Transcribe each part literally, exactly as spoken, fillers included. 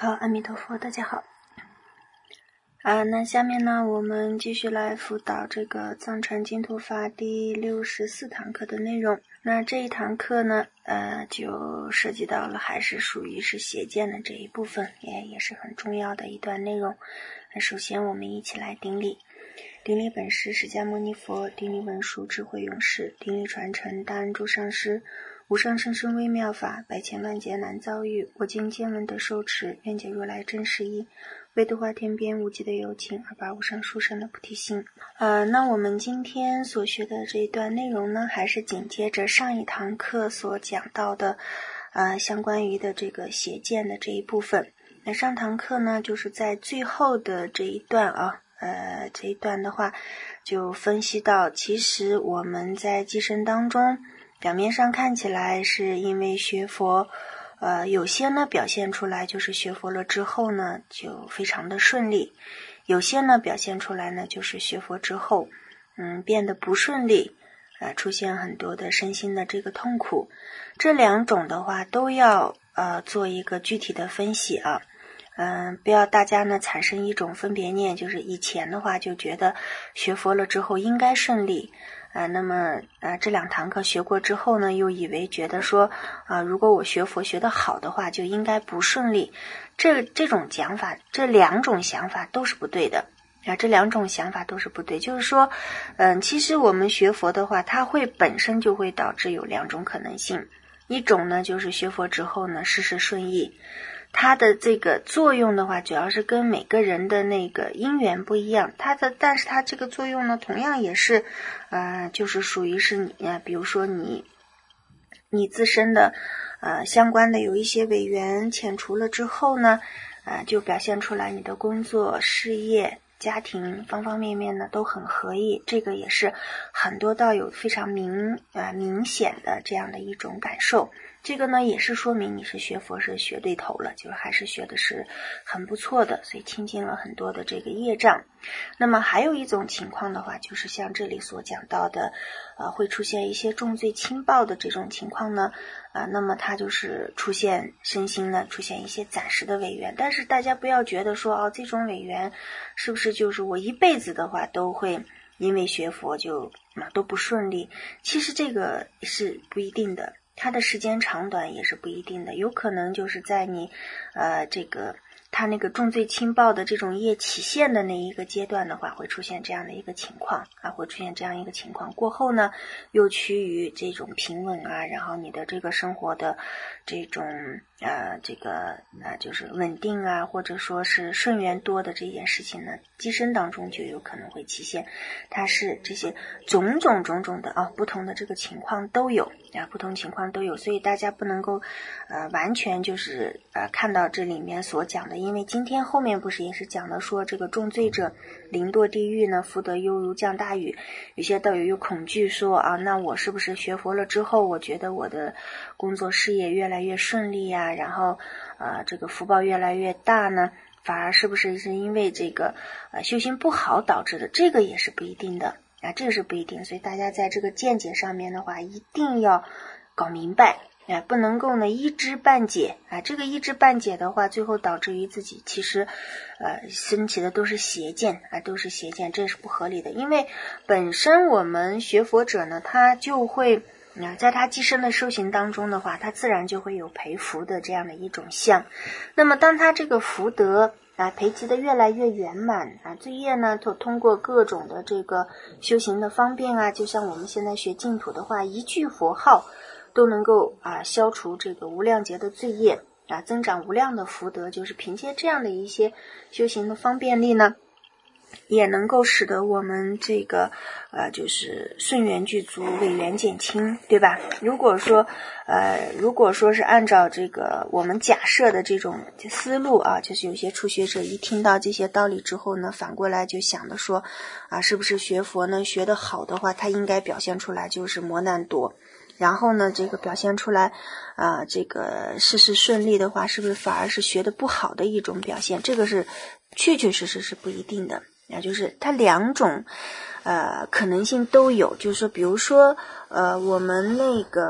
好，阿弥陀佛，大家好。啊，那下面呢，我们继续来辅导这个藏传净土法第六十四堂课的内容。那这一堂课呢，呃，就涉及到了还是属于是邪见的这一部分，也也是很重要的一段内容。那首先我们一起来顶礼。顶礼本师释迦牟尼佛，顶礼文殊智慧勇士，顶礼传承大恩诸上师，无上甚深微妙法，百千万劫难遭遇。我今见闻得受持，愿解如来真实义，为度化天边无际的有情，而把无上殊胜的菩提心。呃，那我们今天所学的这一段内容呢，还是紧接着上一堂课所讲到的，呃，相关于的这个邪见的这一部分。那上堂课呢，就是在最后的这一段啊。呃，这一段的话就分析到，其实我们在寄生当中表面上看起来是因为学佛，呃，有些呢表现出来就是学佛了之后呢就非常的顺利，有些呢表现出来呢就是学佛之后嗯变得不顺利，呃，出现很多的身心的这个痛苦。这两种的话都要呃做一个具体的分析啊。嗯，不要大家呢产生一种分别念，就是以前的话就觉得学佛了之后应该顺利，啊，那么呃这两堂课学过之后呢，又以为觉得说啊，如果我学佛学得好的话，就应该不顺利。这这种讲法，这两种想法都是不对的啊，这两种想法都是不对。就是说，嗯，其实我们学佛的话，它会本身就会导致有两种可能性，一种呢就是学佛之后呢事事顺意。它的这个作用的话，主要是跟每个人的那个因缘不一样，它的，但是它这个作用呢，同样也是，呃，就是属于是你，呃，比如说你，你自身的，呃，相关的有一些违缘遣除了之后呢，呃，就表现出来你的工作、事业、家庭方方面面呢都很合意，这个也是很多道友非常明，呃，明显的这样的一种感受。这个呢也是说明你是学佛是学对头了，就是还是学的是很不错的，所以清净了很多的这个业障。那么还有一种情况的话，就是像这里所讲到的，呃，会出现一些重罪轻报的这种情况呢，啊、呃，那么它就是出现身心呢出现一些暂时的违缘，但是大家不要觉得说哦，这种违缘是不是就是我一辈子的话都会因为学佛就啊都不顺利？其实这个是不一定的。它的时间长短也是不一定的，有可能就是在你呃这个它那个重罪轻报的这种业起现的那一个阶段的话，会出现这样的一个情况啊，会出现这样一个情况。过后呢，又趋于这种平稳啊，然后你的这个生活的这种呃这个呃就是稳定啊，或者说是顺缘多的这件事情呢，机身当中就有可能会起现。它是这些种种种种的啊，不同的这个情况都有啊，不同情况都有，所以大家不能够呃完全就是呃看到这里面所讲的，因为今天后面不是也是讲的说这个重罪者临堕地狱呢，福德犹如降大雨，有些道友有恐惧说啊，那我是不是学佛了之后，我觉得我的工作事业越来越顺利呀、啊，然后呃这个福报越来越大呢？反而是不是是因为这个呃修行不好导致的？这个也是不一定的啊，这个是不一定。所以大家在这个见解上面的话，一定要搞明白啊，不能够呢一知半解啊。这个一知半解的话，最后导致于自己其实呃升起的都是邪见啊，都是邪见，这是不合理的。因为本身我们学佛者呢，他就会。啊，在他寄生的修行当中的话，他自然就会有培福的这样的一种相。那么当他这个福德啊培积的越来越圆满啊，罪业呢通通过各种的这个修行的方便啊，就像我们现在学净土的话，一句佛号都能够啊消除这个无量劫的罪业啊，增长无量的福德，就是凭借这样的一些修行的方便力呢，也能够使得我们这个呃就是顺缘具足，违缘减轻，对吧？如果说呃如果说是按照这个我们假设的这种思路啊，就是有些初学者一听到这些道理之后呢，反过来就想的说啊，是不是学佛呢学得好的话，它应该表现出来就是磨难多，然后呢这个表现出来啊、呃、这个事事顺利的话，是不是反而是学得不好的一种表现？这个是确确实实是不一定的。啊，就是它两种呃可能性都有，就是说比如说呃我们那个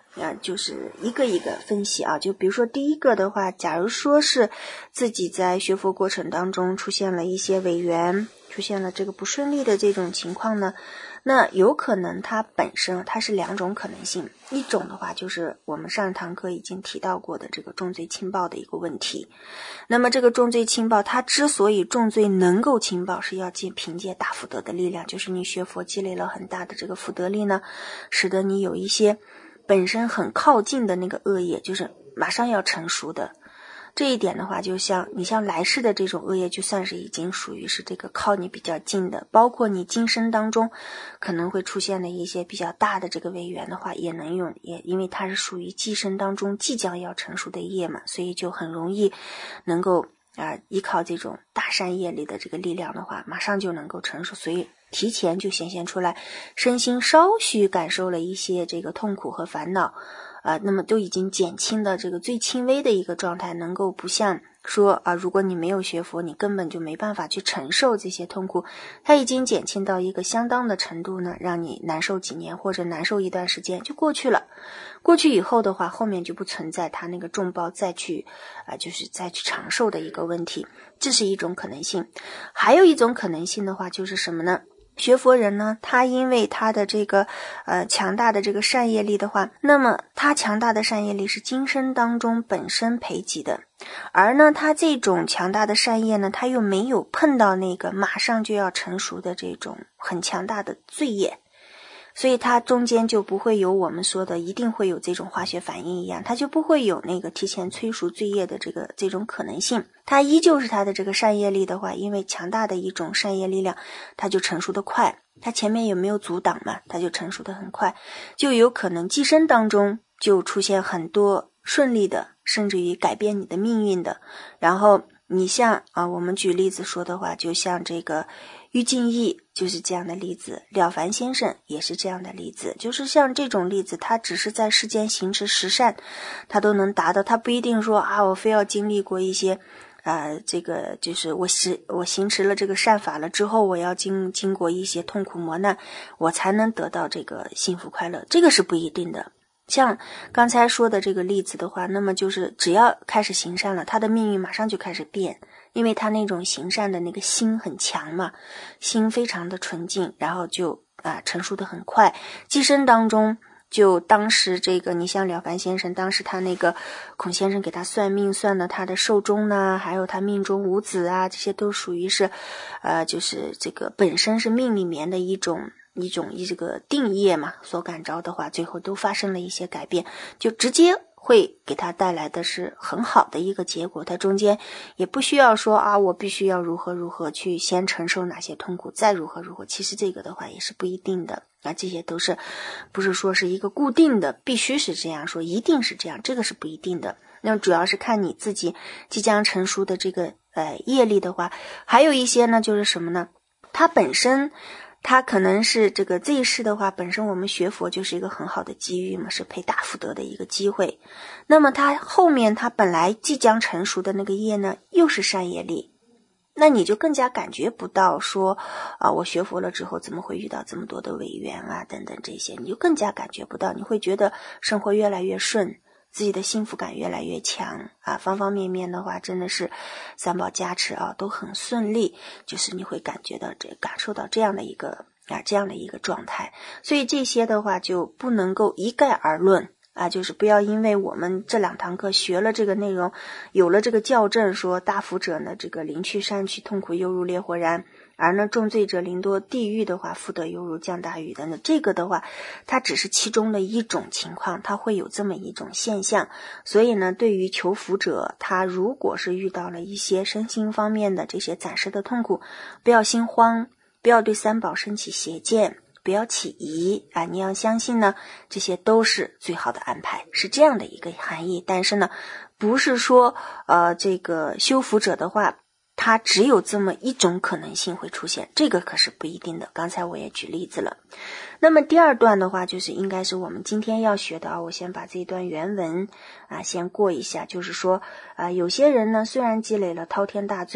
啊，就是一个一个分析啊。就比如说第一个的话，假如说是自己在学佛过程当中出现了一些违缘，出现了这个不顺利的这种情况呢，那有可能它本身它是两种可能性。一种的话就是我们上一堂课已经提到过的这个重罪轻报的一个问题。那么这个重罪轻报，它之所以重罪能够轻报，是要借凭借大福德的力量，就是你学佛积累了很大的这个福德力呢，使得你有一些本身很靠近的那个恶业，就是马上要成熟的。这一点的话，就像你像来世的这种恶业，就算是已经属于是这个靠你比较近的，包括你今生当中可能会出现的一些比较大的这个违缘的话，也能用，也因为它是属于今生当中即将要成熟的业嘛，所以就很容易能够啊、呃、依靠这种大善业力的这个力量的话，马上就能够成熟，所以提前就显现出来，身心稍许感受了一些这个痛苦和烦恼。啊、呃，那么都已经减轻的这个最轻微的一个状态，能够不像说啊、呃，如果你没有学佛，你根本就没办法去承受这些痛苦，它已经减轻到一个相当的程度呢，让你难受几年或者难受一段时间就过去了。过去以后的话，后面就不存在它那个重报再去啊、呃，就是再去长寿的一个问题，这是一种可能性。还有一种可能性的话，就是什么呢？学佛人呢，他因为他的这个呃强大的这个善业力的话，那么他强大的善业力是今生当中本身培给的，而呢他这种强大的善业呢，他又没有碰到那个马上就要成熟的这种很强大的罪业，所以它中间就不会有我们说的一定会有这种化学反应一样，它就不会有那个提前催熟罪业的这个这种可能性。它依旧是它的这个善业力的话，因为强大的一种善业力量，它就成熟的快，它前面有没有阻挡嘛，它就成熟的很快，就有可能寄生当中就出现很多顺利的，甚至于改变你的命运的。然后你像啊，我们举例子说的话，就像这个郁敬义就是这样的例子，了凡先生也是这样的例子，就是像这种例子，他只是在世间行持十善，他都能达到，他不一定说啊，我非要经历过一些呃，这个就是我行我行持了这个善法了之后，我要经经过一些痛苦磨难，我才能得到这个幸福快乐，这个是不一定的。像刚才说的这个例子的话，那么就是只要开始行善了，他的命运马上就开始变，因为他那种行善的那个心很强嘛，心非常的纯净，然后就啊成熟的很快。寄生当中，就当时这个你像了凡先生，当时他那个孔先生给他算命，算了他的寿终呢，还有他命中无子啊，这些都属于是呃就是这个本身是命里面的一种一种一这个定业嘛，所感召的话，最后都发生了一些改变，就直接会给他带来的是很好的一个结果，他中间也不需要说啊，我必须要如何如何去先承受哪些痛苦，再如何如何，其实这个的话也是不一定的啊，这些都是不是说是一个固定的，必须是这样说，一定是这样，这个是不一定的。那主要是看你自己即将成熟的这个呃业力的话，还有一些呢，就是什么呢？它本身。它可能是这个这一世的话，本身我们学佛就是一个很好的机遇嘛，是培大福德的一个机会。那么它后面它本来即将成熟的那个业呢，又是善业力，那你就更加感觉不到说啊，我学佛了之后怎么会遇到这么多的违缘啊等等这些，你就更加感觉不到，你会觉得生活越来越顺，自己的幸福感越来越强啊，方方面面的话真的是三宝加持啊，都很顺利，就是你会感觉到这感受到这样的一个啊这样的一个状态。所以这些的话就不能够一概而论啊，就是不要因为我们这两堂课学了这个内容，有了这个校正说大福者呢这个临去善去，痛苦犹如烈火燃，而呢重罪者临堕地狱的话，福德犹如降大雨的呢，这个的话它只是其中的一种情况，它会有这么一种现象。所以呢对于求福者，他如果是遇到了一些身心方面的这些暂时的痛苦，不要心慌，不要对三宝升起邪见，不要起疑啊！你要相信呢，这些都是最好的安排，是这样的一个含义。但是呢，不是说呃这个修福者的话，它只有这么一种可能性会出现，这个可是不一定的。刚才我也举例子了。那么第二段的话，就是应该是我们今天要学的啊。我先把这一段原文啊先过一下，就是说啊，有些人呢虽然积累了滔天大罪，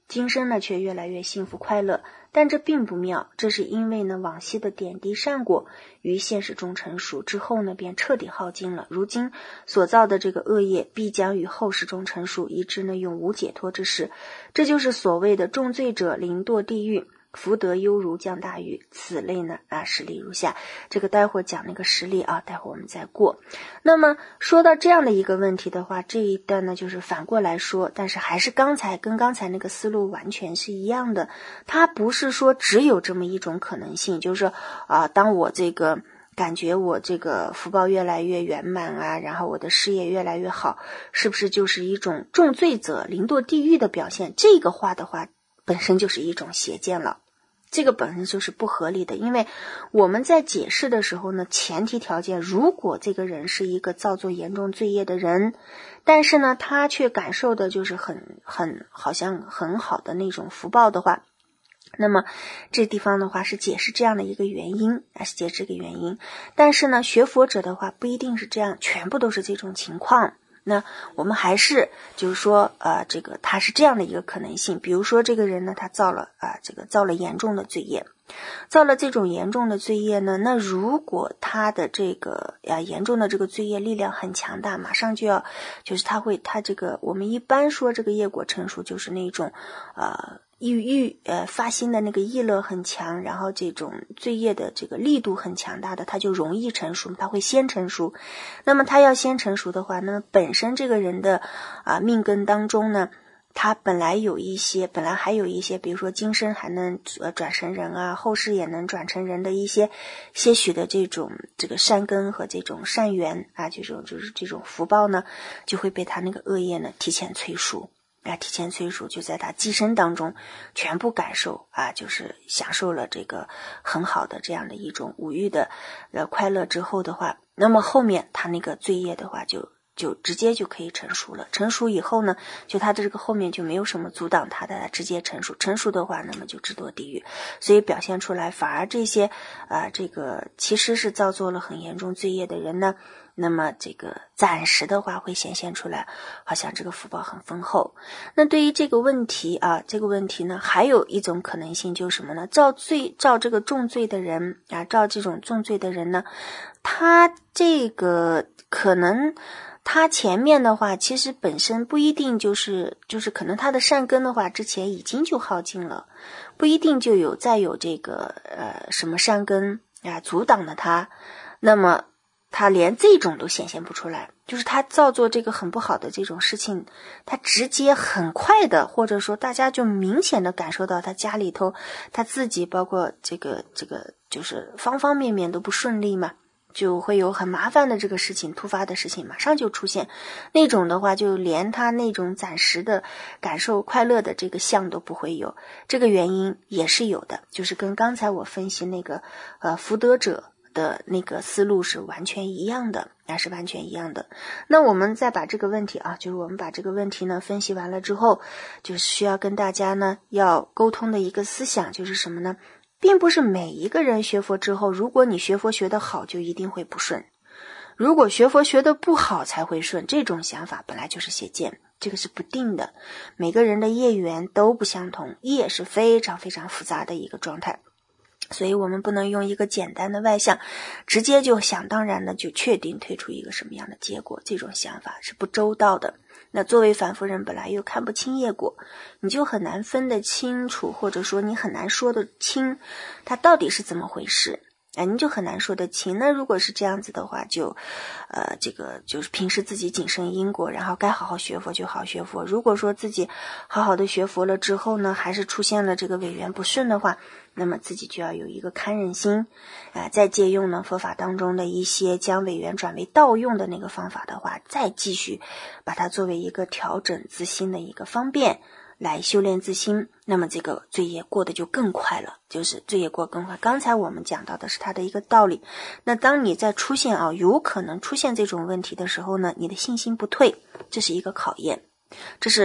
今生呢却越来越幸福快乐。但这并不妙，这是因为呢往昔的点滴善果于现实中成熟之后呢便彻底耗尽了，如今所造的这个恶业必将于后世中成熟，以致呢永无解脱之事。这就是所谓的重罪者临堕地狱，福德犹如降大雨。此类呢啊实例如下，这个待会儿讲那个实例啊，待会儿我们再过。那么说到这样的一个问题的话，这一段呢就是反过来说，但是还是刚才跟刚才那个思路完全是一样的。它不是说只有这么一种可能性，就是说啊，当我这个感觉我这个福报越来越圆满啊，然后我的事业越来越好，是不是就是一种重罪者临堕地狱的表现？这个话的话本身就是一种邪见了，这个本身就是不合理的。因为我们在解释的时候呢，前提条件，如果这个人是一个造作严重罪业的人，但是呢他却感受的就是很很好像很好的那种福报的话，那么这地方的话是解释这样的一个原因，还是解释这个原因。但是呢学佛者的话不一定是这样，全部都是这种情况。那我们还是就是说呃，这个他是这样的一个可能性，比如说这个人呢他造了啊、呃，这个造了严重的罪业，造了这种严重的罪业呢，那如果他的这个啊严重的这个罪业力量很强大，马上就要就是他会他这个我们一般说这个业果成熟就是那种呃欲欲呃发心的那个意乐很强，然后这种罪业的这个力度很强大的，它就容易成熟，它会先成熟。那么它要先成熟的话，那么本身这个人的啊、呃、命根当中呢，他本来有一些本来还有一些比如说今生还能呃转成人啊，后世也能转成人的一些些许的这种这个善根和这种善缘啊，这种就是这种福报呢，就会被他那个恶业呢提前催熟啊，提前催熟，就在他寄生当中全部感受啊，就是享受了这个很好的这样的一种五欲的呃快乐之后的话，那么后面他那个罪业的话就就直接就可以成熟了。成熟以后呢，就他的这个后面就没有什么阻挡他的，他直接成熟。成熟的话，那么就直堕地狱。所以表现出来，反而这些啊、呃，这个其实是造作了很严重罪业的人呢，那么这个暂时的话会显现出来，好像这个福报很丰厚。那对于这个问题啊，这个问题呢，还有一种可能性就是什么呢？造罪造这个重罪的人啊，造这种重罪的人呢，他这个可能他前面的话其实本身不一定就是就是可能他的善根的话之前已经就耗尽了，不一定就有再有这个呃什么善根啊阻挡了他，那么他连这种都显现不出来，就是他造作这个很不好的这种事情，他直接很快的，或者说大家就明显的感受到他家里头他自己包括这个这个就是方方面面都不顺利嘛，就会有很麻烦的这个事情，突发的事情马上就出现，那种的话就连他那种暂时的感受快乐的这个相都不会有。这个原因也是有的，就是跟刚才我分析那个呃福德者的那个思路是完全一样的，那是完全一样的。那我们再把这个问题啊，就是我们把这个问题呢分析完了之后，就是需要跟大家呢要沟通的一个思想就是什么呢？并不是每一个人学佛之后，如果你学佛学得好就一定会不顺，如果学佛学得不好才会顺，这种想法本来就是邪见，这个是不定的。每个人的业缘都不相同，业是非常非常复杂的一个状态，所以我们不能用一个简单的外相直接就想当然的就确定推出一个什么样的结果，这种想法是不周到的。那作为凡夫人本来又看不清业果，你就很难分得清楚，或者说你很难说得清它到底是怎么回事，哎，你就很难说得清。那如果是这样子的话，就呃，这个就是平时自己谨慎因果，然后该好好学佛就好好学佛。如果说自己好好的学佛了之后呢，还是出现了这个违缘不顺的话，那么自己就要有一个堪忍心啊、呃，再借用呢佛法当中的一些将违缘转为道用的那个方法的话，再继续把它作为一个调整自心的一个方便来修炼自心，那么这个罪业过得就更快了，就是罪业过更快。刚才我们讲到的是它的一个道理。那当你在出现啊，有可能出现这种问题的时候呢，你的信心不退，这是一个考验，这是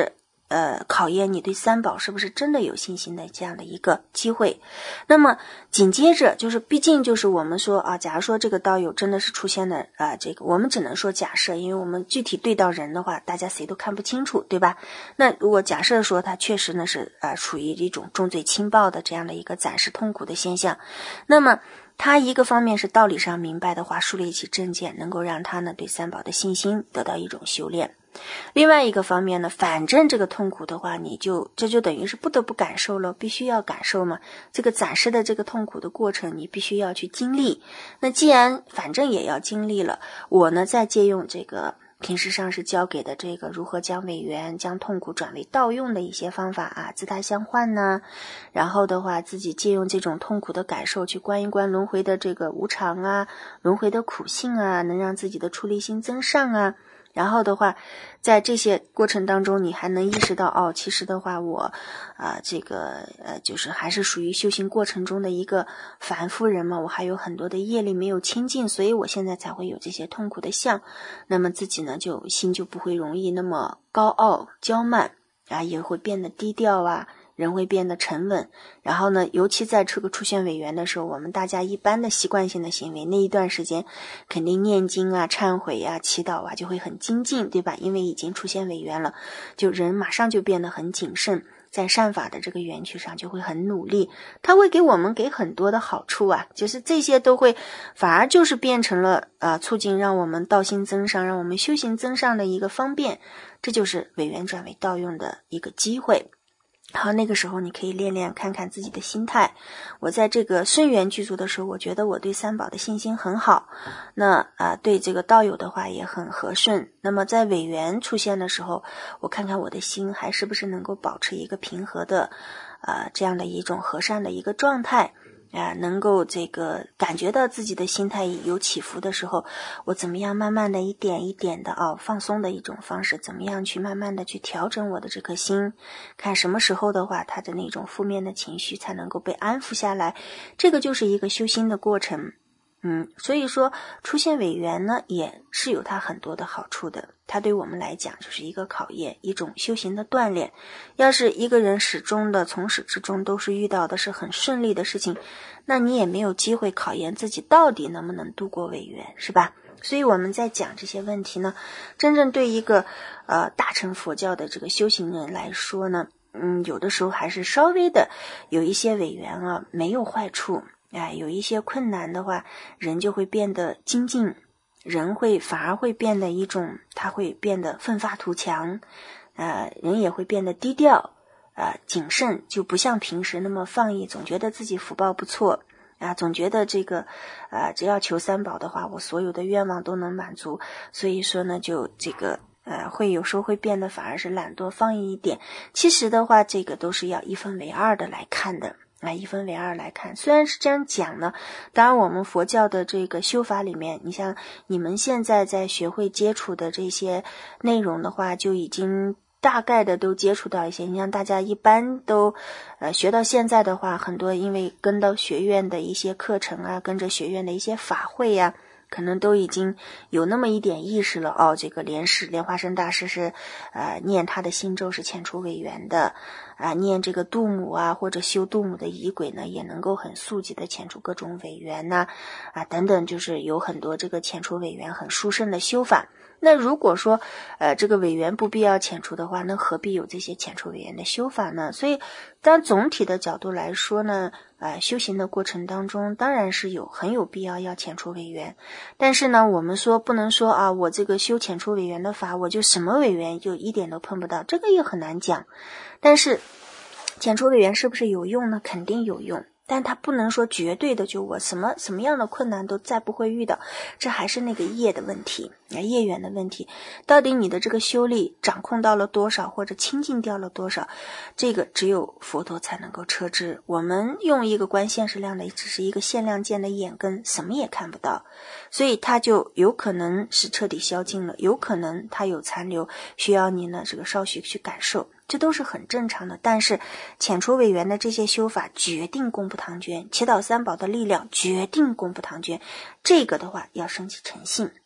呃考验你对三宝是不是真的有信心的这样的一个机会。那么紧接着就是毕竟就是我们说啊，假如说这个道友真的是出现了啊、呃，这个我们只能说假设，因为我们具体对到人的话大家谁都看不清楚，对吧？那如果假设说他确实呢是啊、呃、处于一种重罪轻报的这样的一个暂时痛苦的现象，那么他一个方面是道理上明白的话，树立起正见，能够让他呢对三宝的信心得到一种修炼。另外一个方面呢，反正这个痛苦的话，你就这就等于是不得不感受了，必须要感受嘛。这个暂时的这个痛苦的过程，你必须要去经历。那既然反正也要经历了，我呢再借用这个平时上师教给的这个如何将违缘、将痛苦转为道用的一些方法啊，自他相换呢，然后的话自己借用这种痛苦的感受去观一观轮回的这个无常啊，轮回的苦性啊，能让自己的出离心增上啊。然后的话在这些过程当中你还能意识到哦，其实的话我啊、呃、这个呃就是还是属于修行过程中的一个凡夫人嘛，我还有很多的业力没有清净，所以我现在才会有这些痛苦的相。那么自己呢就心就不会容易那么高傲骄慢啊，也会变得低调啊，人会变得沉稳。然后呢尤其在这个出现违缘的时候，我们大家一般的习惯性的行为，那一段时间肯定念经啊、忏悔啊、祈祷啊就会很精进，对吧？因为已经出现违缘了，就人马上就变得很谨慎，在善法的这个缘趣上就会很努力，它会给我们给很多的好处啊，就是这些都会反而就是变成了呃促进让我们道心增上，让我们修行增上的一个方便，这就是违缘转为道用的一个机会。好，那个时候你可以练练看看自己的心态。我在这个顺缘具足的时候，我觉得我对三宝的信心很好，那啊、呃、对这个道友的话也很和顺。那么在违缘出现的时候，我看看我的心还是不是能够保持一个平和的呃这样的一种和善的一个状态啊、呃，能够这个感觉到自己的心态有起伏的时候，我怎么样慢慢的一点一点的啊、哦、放松的一种方式，怎么样去慢慢的去调整我的这颗心，看什么时候的话他的那种负面的情绪才能够被安抚下来，这个就是一个修心的过程。嗯，所以说出现违缘呢也是有它很多的好处的，它对我们来讲就是一个考验，一种修行的锻炼。要是一个人始终的从始至终都是遇到的是很顺利的事情，那你也没有机会考验自己到底能不能度过违缘，是吧？所以我们在讲这些问题呢，真正对一个呃大乘佛教的这个修行人来说呢，嗯，有的时候还是稍微的有一些违缘啊，没有坏处。哎，有一些困难的话，人就会变得精进，人会反而会变得一种，他会变得奋发图强，呃，人也会变得低调，呃，谨慎，就不像平时那么放逸，总觉得自己福报不错啊，总觉得这个，呃，只要求三宝的话，我所有的愿望都能满足，所以说呢，就这个。呃，会有时候会变得反而是懒惰放逸一点。其实的话，这个都是要一分为二的来看的。啊，一分为二来看，虽然是这样讲呢，当然我们佛教的这个修法里面，你像你们现在在学会接触的这些内容的话，就已经大概的都接触到一些。你像大家一般都呃学到现在的话，很多因为跟到学院的一些课程啊，跟着学院的一些法会呀、啊，可能都已经有那么一点意识了哦，这个莲师莲花生大师是呃念他的心咒是遣除违缘的啊、呃，念这个度母啊或者修度母的仪轨呢，也能够很速疾的遣除各种违缘呐 啊, 啊等等，就是有很多这个遣除违缘很殊胜的修法。那如果说呃这个违缘不必要遣除的话，那何必有这些遣除违缘的修法呢？所以当总体的角度来说呢，呃修行的过程当中当然是有很有必要要遣除违缘，但是呢我们说不能说啊我这个修遣除违缘的法我就什么违缘就一点都碰不到，这个也很难讲。但是遣除违缘是不是有用呢？肯定有用，但它不能说绝对的就我什么什么样的困难都再不会遇到，这还是那个业的问题，业缘的问题。到底你的这个修力掌控到了多少，或者清净掉了多少，这个只有佛陀才能够车知。我们用一个观现实量的只是一个限量见的眼根，什么也看不到，所以它就有可能是彻底消尽了，有可能它有残留，需要你呢这个稍许去感受，这都是很正常的。但是遣除违缘的这些修法决定功不唐捐，祈祷三宝的力量决定功不唐捐，这个的话要升起诚信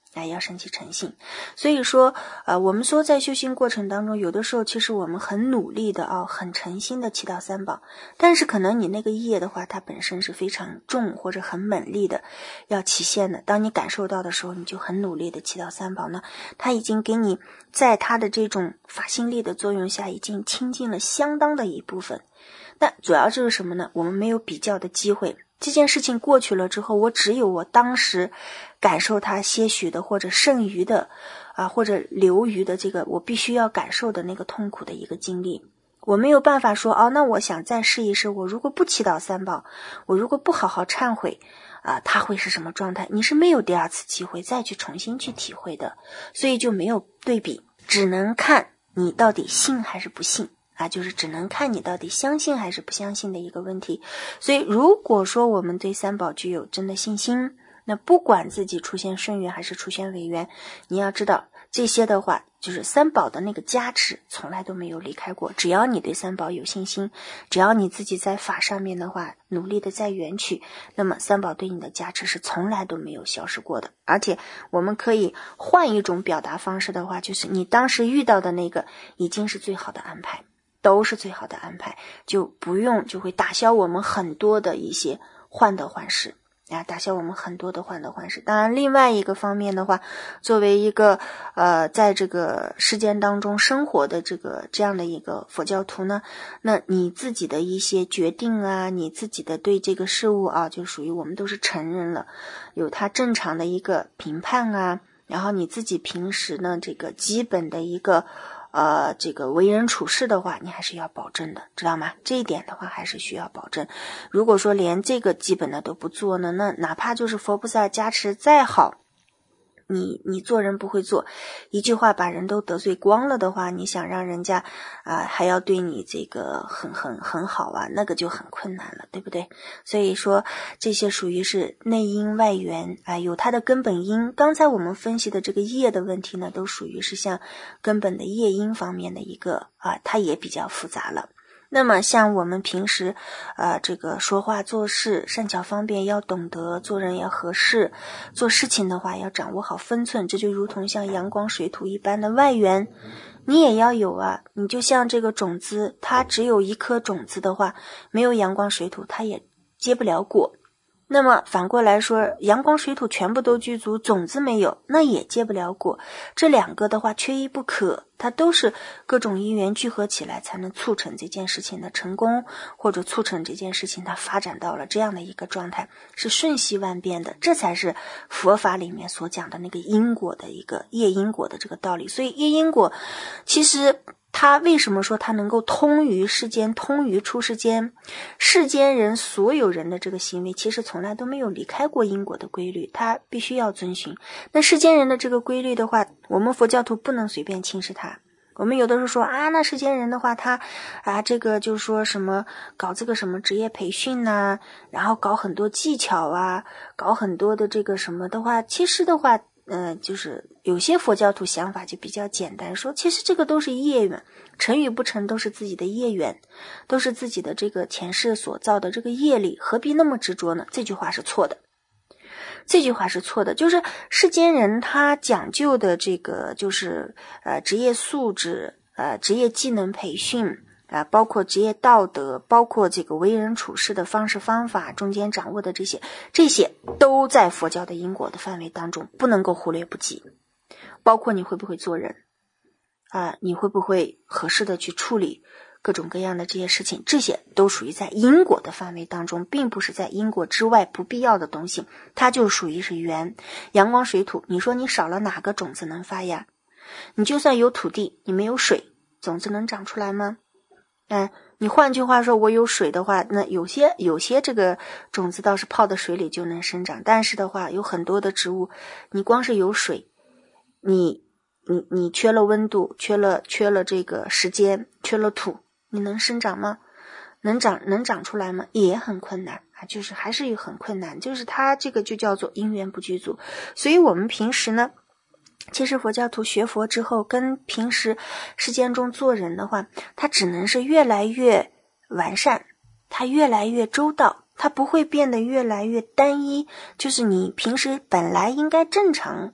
哎，要升起诚信。所以说呃，我们说在修行过程当中，有的时候其实我们很努力的啊，很诚心的祈祷三宝，但是可能你那个业的话，它本身是非常重或者很猛力的要起现的，当你感受到的时候，你就很努力的祈祷三宝呢，它已经给你在它的这种法心力的作用下，已经清净了相当的一部分。但主要就是什么呢？我们没有比较的机会，这件事情过去了之后，我只有我当时感受它些许的或者剩余的啊，或者留余的这个我必须要感受的那个痛苦的一个经历。我没有办法说哦，那我想再试一试，我如果不祈祷三宝，我如果不好好忏悔啊，它会是什么状态？你是没有第二次机会再去重新去体会的，所以就没有对比，只能看你到底信还是不信啊，就是只能看你到底相信还是不相信的一个问题。所以如果说我们对三宝具有真的信心，那不管自己出现顺缘还是出现违缘，你要知道这些的话，就是三宝的那个加持从来都没有离开过。只要你对三宝有信心，只要你自己在法上面的话努力的在缘取，那么三宝对你的加持是从来都没有消失过的。而且我们可以换一种表达方式的话，就是你当时遇到的那个已经是最好的安排，都是最好的安排，就不用就会打消我们很多的一些患得患失啊，打消我们很多的患得患失。当然另外一个方面的话，作为一个呃在这个世间当中生活的这个这样的一个佛教徒呢，那你自己的一些决定啊，你自己的对这个事物啊，就属于我们都是成人了，有他正常的一个评判啊，然后你自己平时呢这个基本的一个呃，这个为人处事的话，你还是要保证的，知道吗？这一点的话还是需要保证。如果说连这个基本的都不做呢，那哪怕就是佛菩萨加持再好，你你做人不会做，一句话把人都得罪光了的话，你想让人家啊、呃、还要对你这个很很很好啊，那个就很困难了，对不对？所以说这些属于是内因外缘啊、呃，有它的根本因。刚才我们分析的这个业的问题呢，都属于是像根本的业因方面的一个啊、呃，它也比较复杂了。那么像我们平时呃，这个说话做事善巧方便要懂得，做人要合适，做事情的话要掌握好分寸，这就如同像阳光水土一般的外缘你也要有啊。你就像这个种子，它只有一颗种子的话，没有阳光水土它也结不了果。那么反过来说，阳光水土全部都具足，种子没有，那也结不了果。这两个的话缺一不可，它都是各种因缘聚合起来才能促成这件事情的成功，或者促成这件事情它发展到了这样的一个状态，是瞬息万变的。这才是佛法里面所讲的那个因果的一个业因果的这个道理。所以业因果其实他为什么说他能够通于世间，通于出世间？世间人所有人的这个行为其实从来都没有离开过因果的规律，他必须要遵循。那世间人的这个规律的话，我们佛教徒不能随便轻视它。我们有的时候说啊，那世间人的话，他啊这个就是说什么搞这个什么职业培训呐、啊，然后搞很多技巧啊，搞很多的这个什么的话，其实的话呃，就是有些佛教徒想法就比较简单，说其实这个都是业缘，成与不成都是自己的业缘，都是自己的这个前世所造的这个业力，何必那么执着呢？这句话是错的，这句话是错的。就是世间人他讲究的这个就是呃职业素质，呃职业技能培训啊、呃，包括职业道德，包括这个为人处事的方式方法，中间掌握的这些，这些都在佛教的因果的范围当中，不能够忽略不计。包括你会不会做人啊、呃，你会不会合适的去处理各种各样的这些事情，这些都属于在因果的范围当中，并不是在因果之外不必要的东西，它就属于是缘。阳光水土，你说你少了哪个种子能发芽？你就算有土地，你没有水，种子能长出来吗？嗯，你换句话说，我有水的话，那有些有些这个种子倒是泡在水里就能生长，但是的话，有很多的植物，你光是有水，你你你缺了温度，缺了缺了这个时间，缺了土，你能生长吗？能长能长出来吗？也很困难啊，就是还是有很困难，就是它这个就叫做因缘不具足。所以我们平时呢，其实佛教徒学佛之后，跟平时世间中做人的话，它只能是越来越完善，它越来越周到，它不会变得越来越单一。就是你平时本来应该正常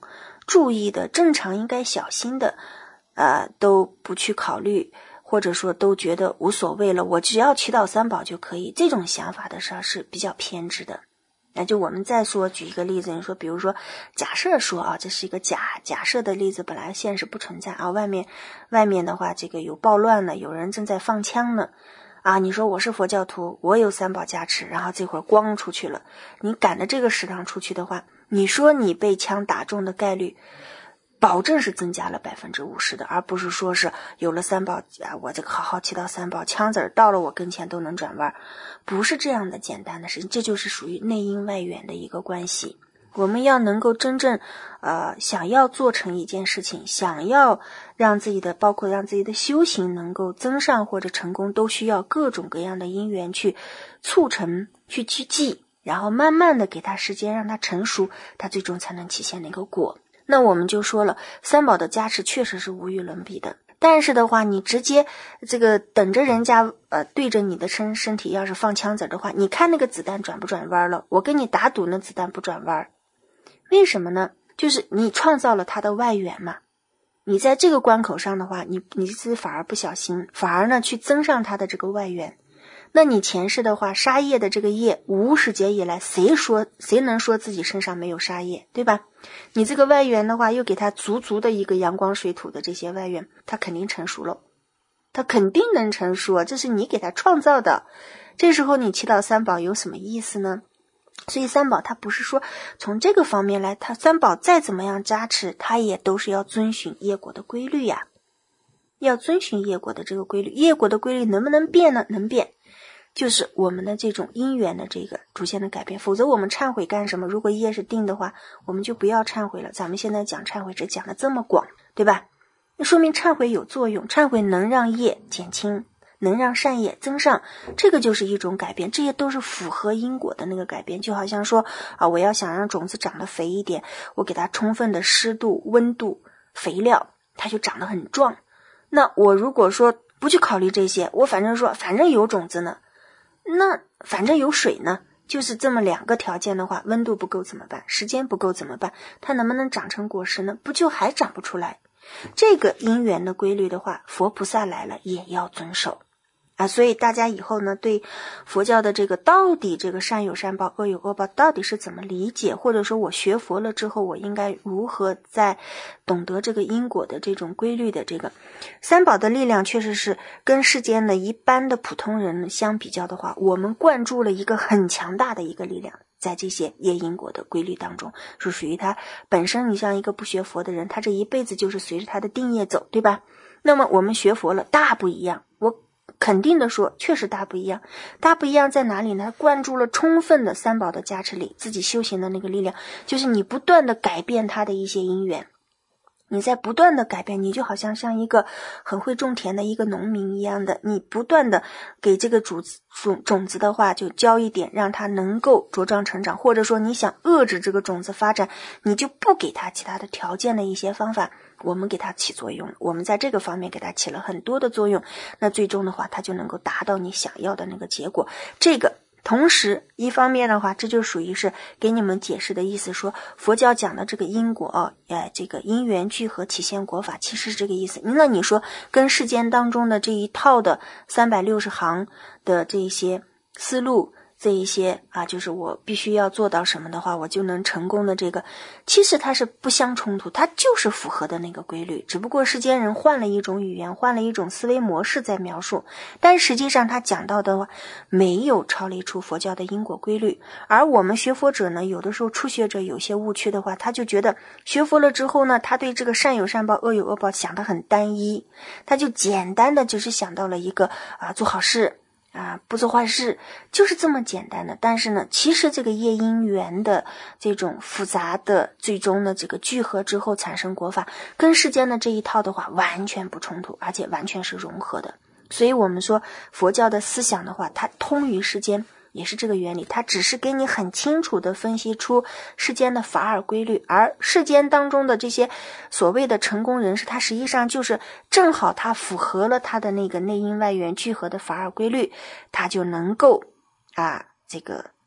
注意的、正常应该小心的呃，都不去考虑，或者说都觉得无所谓了，我只要祈祷三宝就可以，这种想法的时候是比较偏执的。那就我们再说举一个例子，你说比如说假设说啊，这是一个假假设的例子，本来现实不存在啊，外面外面的话这个有暴乱了，有人正在放枪呢啊，你说我是佛教徒，我有三宝加持，然后这会儿光出去了，你赶着这个食堂出去的话，你说你被枪打中的概率保证是增加了 百分之五十 的，而不是说是有了三宝啊，我这个好好祈祷三宝，枪子儿到了我跟前都能转弯，不是这样的简单的事情，这就是属于内因外缘的一个关系。我们要能够真正呃想要做成一件事情，想要让自己的包括让自己的修行能够增上或者成功，都需要各种各样的因缘去促成，去去记，然后慢慢的给它时间让它成熟，它最终才能体现那个果。那我们就说了，三宝的加持确实是无与伦比的，但是的话你直接这个等着人家呃对着你的身身体要是放枪子的话，你看那个子弹转不转弯了，我跟你打赌那子弹不转弯。为什么呢？就是你创造了它的外缘嘛，你在这个关口上的话，你你自己反而不小心，反而呢去增上它的这个外缘。那你前世的话，杀业的这个业无始劫以来，谁说谁能说自己身上没有杀业，对吧？你这个外缘的话，又给他足足的一个阳光水土的这些外缘，他肯定成熟了，他肯定能成熟，这是你给他创造的。这时候你祈祷三宝有什么意思呢？所以三宝它不是说从这个方面来，它三宝再怎么样加持，它也都是要遵循业果的规律呀，要遵循业果的这个规律。业果的规律能不能变呢？能变，就是我们的这种因缘的这个逐渐的改变，否则我们忏悔干什么？如果业是定的话，我们就不要忏悔了。咱们现在讲忏悔只讲的这么广，对吧？那说明忏悔有作用，忏悔能让业减轻，能让善业增上，这个就是一种改变，这些都是符合因果的那个改变。就好像说啊，我要想让种子长得肥一点，我给它充分的湿度、温度、肥料，它就长得很壮。那我如果说不去考虑这些，我反正说反正有种子呢，那反正有水呢，就是这么两个条件的话，温度不够怎么办？时间不够怎么办？它能不能长成果实呢？不就还长不出来？这个因缘的规律的话，佛菩萨来了也要遵守啊。所以大家以后呢，对佛教的这个到底这个善有善报，恶有恶报到底是怎么理解，或者说我学佛了之后，我应该如何在懂得这个因果的这种规律的这个三宝的力量，确实是跟世间的一般的普通人相比较的话，我们灌注了一个很强大的一个力量在这些业因果的规律当中，是属于他本身。你像一个不学佛的人，他这一辈子就是随着他的定业走，对吧？那么我们学佛了，大不一样，我肯定的说，确实大不一样。大不一样在哪里呢？灌注了充分的三宝的加持力，自己修行的那个力量，就是你不断的改变他的一些因缘，你在不断的改变，你就好像像一个很会种田的一个农民一样的，你不断的给这个种种子的话就浇一点，让它能够茁壮成长，或者说你想遏制这个种子发展，你就不给它其他的条件的一些方法，我们给它起作用，我们在这个方面给它起了很多的作用，那最终的话它就能够达到你想要的那个结果。这个同时一方面的话，这就属于是给你们解释的意思，说佛教讲的这个因果啊，呃，这个因缘聚合体现果法，其实是这个意思。那你说跟世间当中的这一套的三百六十行的这一些思路，这一些啊，就是我必须要做到什么的话，我就能成功的这个，其实它是不相冲突，它就是符合的那个规律，只不过世间人换了一种语言，换了一种思维模式在描述，但实际上他讲到的话没有超离出佛教的因果规律。而我们学佛者呢，有的时候初学者有些误区的话，他就觉得学佛了之后呢，他对这个善有善报恶有恶报想得很单一，他就简单的只是想到了一个啊做好事啊，不做坏事，就是这么简单的。但是呢，其实这个业因缘的这种复杂的最终的这个聚合之后产生果法，跟世间的这一套的话完全不冲突，而且完全是融合的。所以我们说佛教的思想的话，它通于世间，也是这个原理，它只是给你很清楚的分析出世间的法尔规律，而世间当中的这些所谓的成功人士，他实际上就是正好他符合了他的那个内因外缘聚合的法尔规律，他就能够啊这个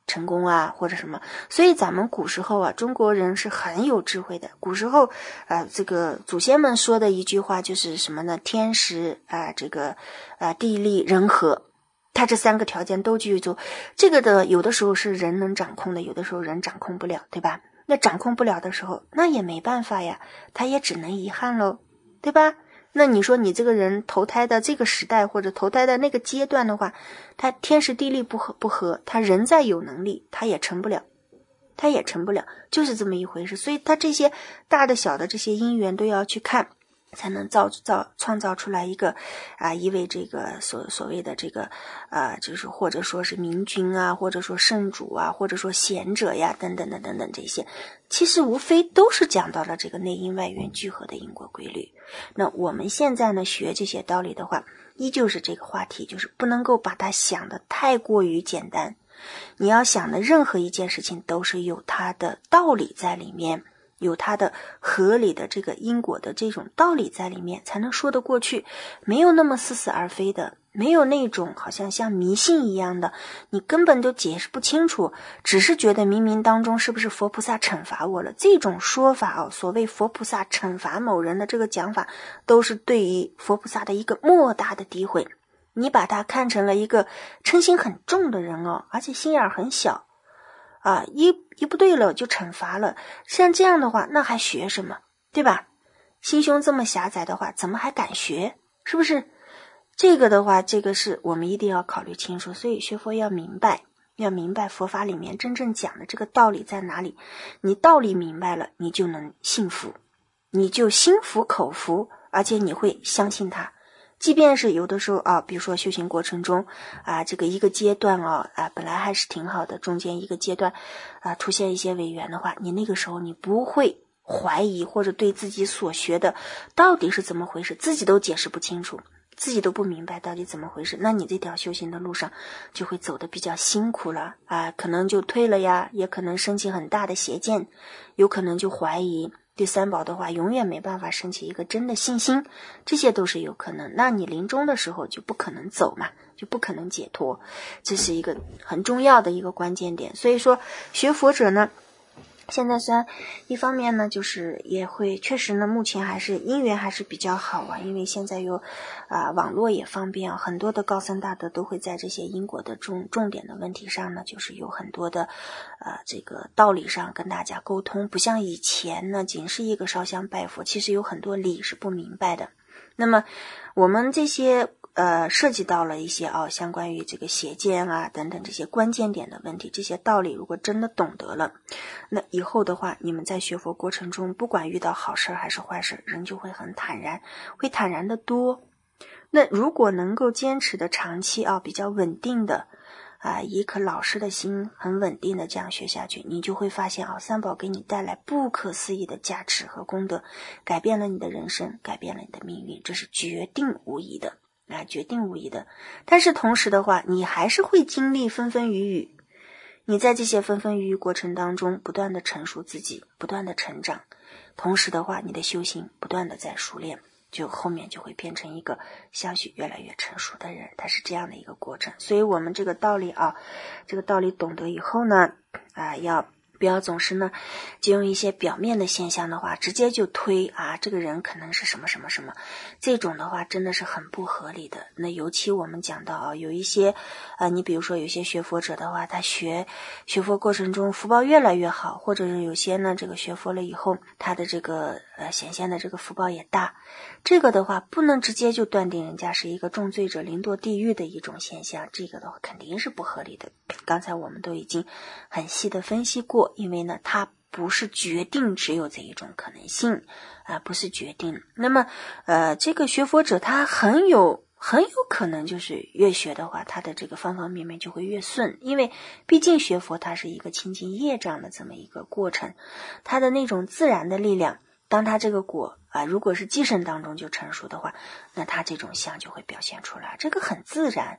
成功啊或者什么。所以咱们古时候啊，中国人是很有智慧的。古时候呃，这个祖先们说的一句话就是什么呢？天时啊、呃，这个呃地利人和，它这三个条件都具足。这个的有的时候是人能掌控的，有的时候人掌控不了，对吧？那掌控不了的时候，那也没办法呀，他也只能遗憾咯，对吧？那你说你这个人投胎的这个时代或者投胎的那个阶段的话，他天时地利不合不合，他人再有能力他也成不了，他也成不了，就是这么一回事。所以他这些大的小的这些因缘都要去看，才能造造创造出来一个啊一位这个所所谓的这个啊就是或者说是明君啊，或者说圣主啊，或者说贤者呀等等的等等这些，其实无非都是讲到了这个内因外缘聚合的因果规律。那我们现在呢学这些道理的话，依旧是这个话题，就是不能够把它想得太过于简单。你要想的任何一件事情都是有它的道理在里面，有它的合理的这个因果的这种道理在里面，才能说得过去。没有那么似是而非的，没有那种好像像迷信一样的，你根本就解释不清楚，只是觉得冥冥当中是不是佛菩萨惩罚我了。这种说法哦，所谓佛菩萨惩罚某人的这个讲法，都是对于佛菩萨的一个莫大的诋毁。你把他看成了一个嗔心很重的人哦，而且心眼很小啊，一一不对了就惩罚了。像这样的话，那还学什么，对吧？心胸这么狭窄的话，怎么还敢学？是不是？这个的话，这个是我们一定要考虑清楚。所以学佛要明白，要明白佛法里面真正讲的这个道理在哪里。你道理明白了，你就能信服，你就心服口服，而且你会相信它。即便是有的时候啊，比如说修行过程中啊，这个一个阶段啊啊本来还是挺好的，中间一个阶段啊出现一些违缘的话，你那个时候你不会怀疑或者对自己所学的到底是怎么回事，自己都解释不清楚，自己都不明白到底怎么回事，那你这条修行的路上就会走得比较辛苦了啊，可能就退了呀，也可能升起很大的邪见，有可能就怀疑。对三宝的话永远没办法升起一个真的信心，这些都是有可能。那你临终的时候就不可能走嘛，就不可能解脱，这是一个很重要的一个关键点。所以说学佛者呢，现在虽然一方面呢就是也会确实呢目前还是因缘还是比较好啊，因为现在有啊、呃、网络也方便啊，很多的高僧大德都会在这些因果的重重点的问题上呢，就是有很多的呃这个道理上跟大家沟通，不像以前呢仅是一个烧香拜佛，其实有很多理是不明白的。那么我们这些呃，涉及到了一些啊，相关于这个邪见啊等等这些关键点的问题，这些道理如果真的懂得了，那以后的话，你们在学佛过程中，不管遇到好事还是坏事，人就会很坦然，会坦然的多。那如果能够坚持的长期啊，比较稳定的啊，以一颗老实的心，很稳定的这样学下去，你就会发现啊，三宝给你带来不可思议的加持和功德，改变了你的人生，改变了你的命运，这是决定无疑的。啊，决定无疑的。但是同时的话，你还是会经历纷纷雨雨，你在这些纷纷雨雨过程当中不断的成熟自己，不断的成长，同时的话你的修行不断的在熟练，就后面就会变成一个相续越来越成熟的人，它是这样的一个过程。所以我们这个道理啊，这个道理懂得以后呢啊，要不要总是呢就用一些表面的现象的话直接就推啊这个人可能是什么什么什么，这种的话真的是很不合理的。那尤其我们讲到啊，有一些呃你比如说有些学佛者的话，他学学佛过程中福报越来越好，或者是有些呢这个学佛了以后他的这个呃显现的这个福报也大，这个的话不能直接就断定人家是一个重罪者临堕地狱的一种现象，这个的话肯定是不合理的。刚才我们都已经很细的分析过，因为呢它不是决定只有这一种可能性啊、呃，不是决定。那么呃这个学佛者他很有很有可能就是越学的话他的这个方方面面就会越顺，因为毕竟学佛它是一个清净业障的这么一个过程，它的那种自然的力量，当它这个果啊、呃，如果是寄生当中就成熟的话，那它这种相就会表现出来，这个很自然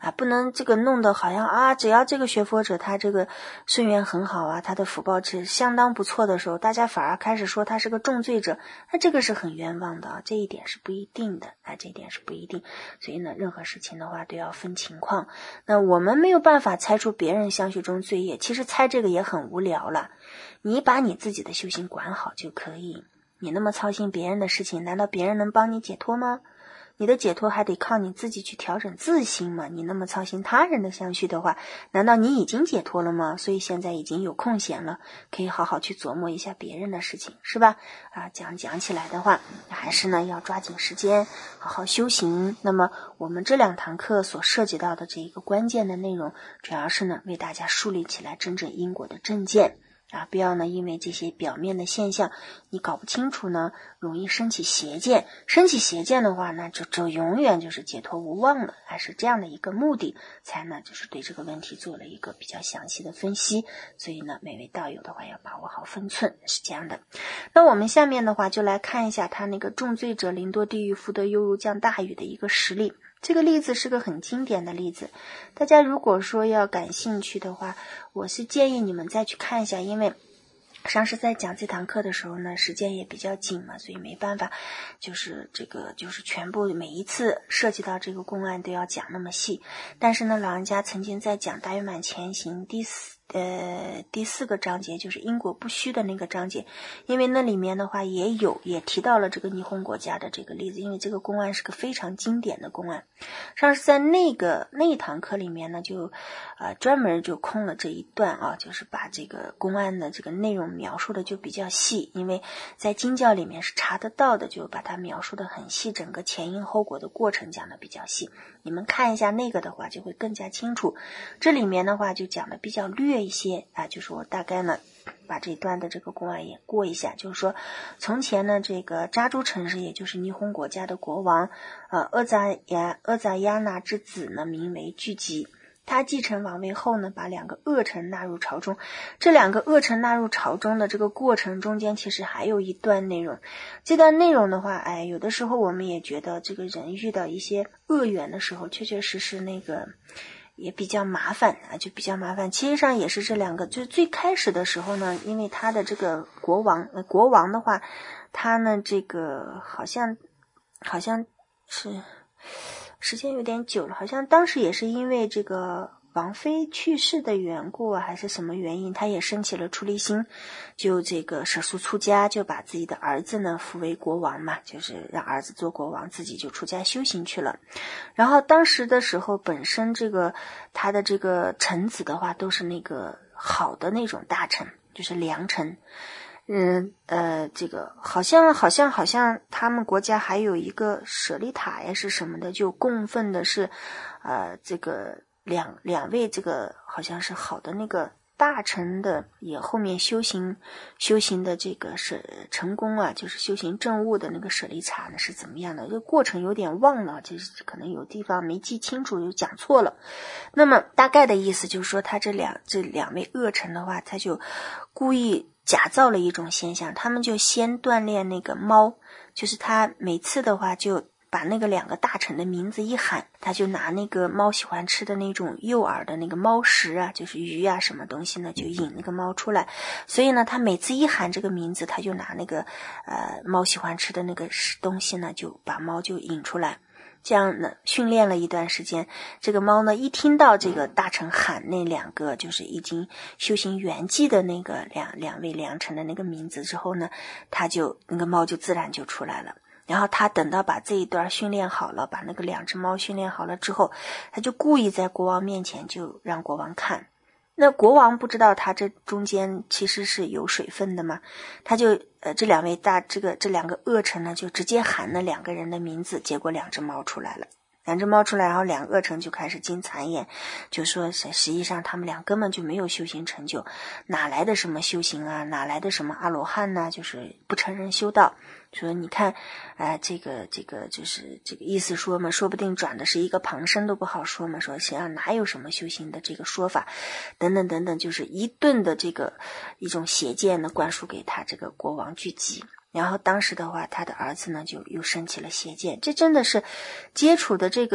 啊，不能这个弄得好像啊，只要这个学佛者他这个顺缘很好啊，他的福报是相当不错的时候，大家反而开始说他是个重罪者，那这个是很冤枉的啊，这一点是不一定的啊，这一点是不一定。所以呢，任何事情的话都要分情况。那我们没有办法猜出别人相续中罪业，其实猜这个也很无聊了。你把你自己的修行管好就可以。你那么操心别人的事情，难道别人能帮你解脱吗？你的解脱还得靠你自己去调整自心嘛。你那么操心他人的相续的话，难道你已经解脱了吗？所以现在已经有空闲了，可以好好去琢磨一下别人的事情，是吧？啊，讲讲起来的话，还是呢要抓紧时间，好好修行。那么我们这两堂课所涉及到的这一个关键的内容，主要是呢为大家树立起来真正因果的正见。啊，不要呢，因为这些表面的现象你搞不清楚呢，容易升起邪见。升起邪见的话，那就就永远就是解脱无望了。还是这样的一个目的，才呢就是对这个问题做了一个比较详细的分析。所以呢，每位道友的话要把握好分寸，是这样的。那我们下面的话就来看一下他那个重罪者临堕地狱，福德犹如降大雨的一个实例。这个例子是个很经典的例子，大家如果说要感兴趣的话，我是建议你们再去看一下，因为上次在讲这堂课的时候呢，时间也比较紧嘛，所以没办法，就是这个就是全部每一次涉及到这个公案都要讲那么细。但是呢，老人家曾经在讲大圆满前行第四呃第四个章节，就是因果不虚的那个章节，因为那里面的话也有也提到了这个霓虹国家的这个例子，因为这个公案是个非常经典的公案。上次在那个那一堂课里面呢，就呃专门就空了这一段啊，就是把这个公案的这个内容描述的就比较细，因为在经教里面是查得到的，就把它描述的很细，整个前因后果的过程讲的比较细。你们看一下那个的话就会更加清楚。这里面的话就讲的比较略一些啊，就是我大概呢把这一段的这个公案也过一下，就是说从前呢这个扎珠城市，也就是霓虹国家的国王呃阿扎亚阿扎亚那之子呢名为聚集。他继承王位后呢，把两个恶臣纳入朝中。这两个恶臣纳入朝中的这个过程中间，其实还有一段内容。这段内容的话，哎，有的时候我们也觉得这个人遇到一些恶缘的时候，确确实实那个也比较麻烦啊，就比较麻烦。其实上也是这两个，就最开始的时候呢，因为他的这个国王，呃、国王的话，他呢这个好像好像是。时间有点久了，好像当时也是因为这个王妃去世的缘故啊，还是什么原因，他也升起了出离心，就这个舍宿出家，就把自己的儿子呢扶为国王嘛，就是让儿子做国王，自己就出家修行去了。然后当时的时候，本身这个他的这个臣子的话，都是那个好的那种大臣，就是良臣。嗯呃，这个好像好像好像他们国家还有一个舍利塔呀是什么的，就供奉的是呃这个两两位这个好像是好的那个大臣的，也后面修行修行的这个是成功啊，就是修行正悟的那个舍利塔呢是怎么样的？这个过程有点忘了，就是可能有地方没记清楚，就讲错了。那么大概的意思就是说，他这两这两位恶臣的话，他就故意假造了一种现象，他们就先锻炼那个猫，就是他每次的话就把那个两个大臣的名字一喊，他就拿那个猫喜欢吃的那种诱饵的那个猫食啊，就是鱼啊什么东西呢，就引那个猫出来。所以呢，他每次一喊这个名字，他就拿那个呃猫喜欢吃的那个东西呢，就把猫就引出来。这样呢，训练了一段时间，这个猫呢一听到这个大臣喊那两个就是已经修行圆寂的那个两两位良臣的那个名字之后呢，他就那个猫就自然就出来了。然后他等到把这一段训练好了，把那个两只猫训练好了之后，他就故意在国王面前就让国王看。那国王不知道他这中间其实是有水分的嘛，他就呃这两位大这个这两个恶臣呢就直接喊那两个人的名字，结果两只猫出来了。两只猫出来，然后两个恶臣就开始经谗言，就说实际上他们俩根本就没有修行成就，哪来的什么修行啊，哪来的什么阿罗汉呢，就是不承认修道。说你看呃这个这个就是这个意思说嘛，说不定转的是一个旁生都不好说嘛，说实际上哪有什么修行的这个说法等等等等，就是一顿的这个一种邪见呢灌输给他这个国王聚集。然后当时的话，他的儿子呢就又升起了邪见，这真的是接触的这个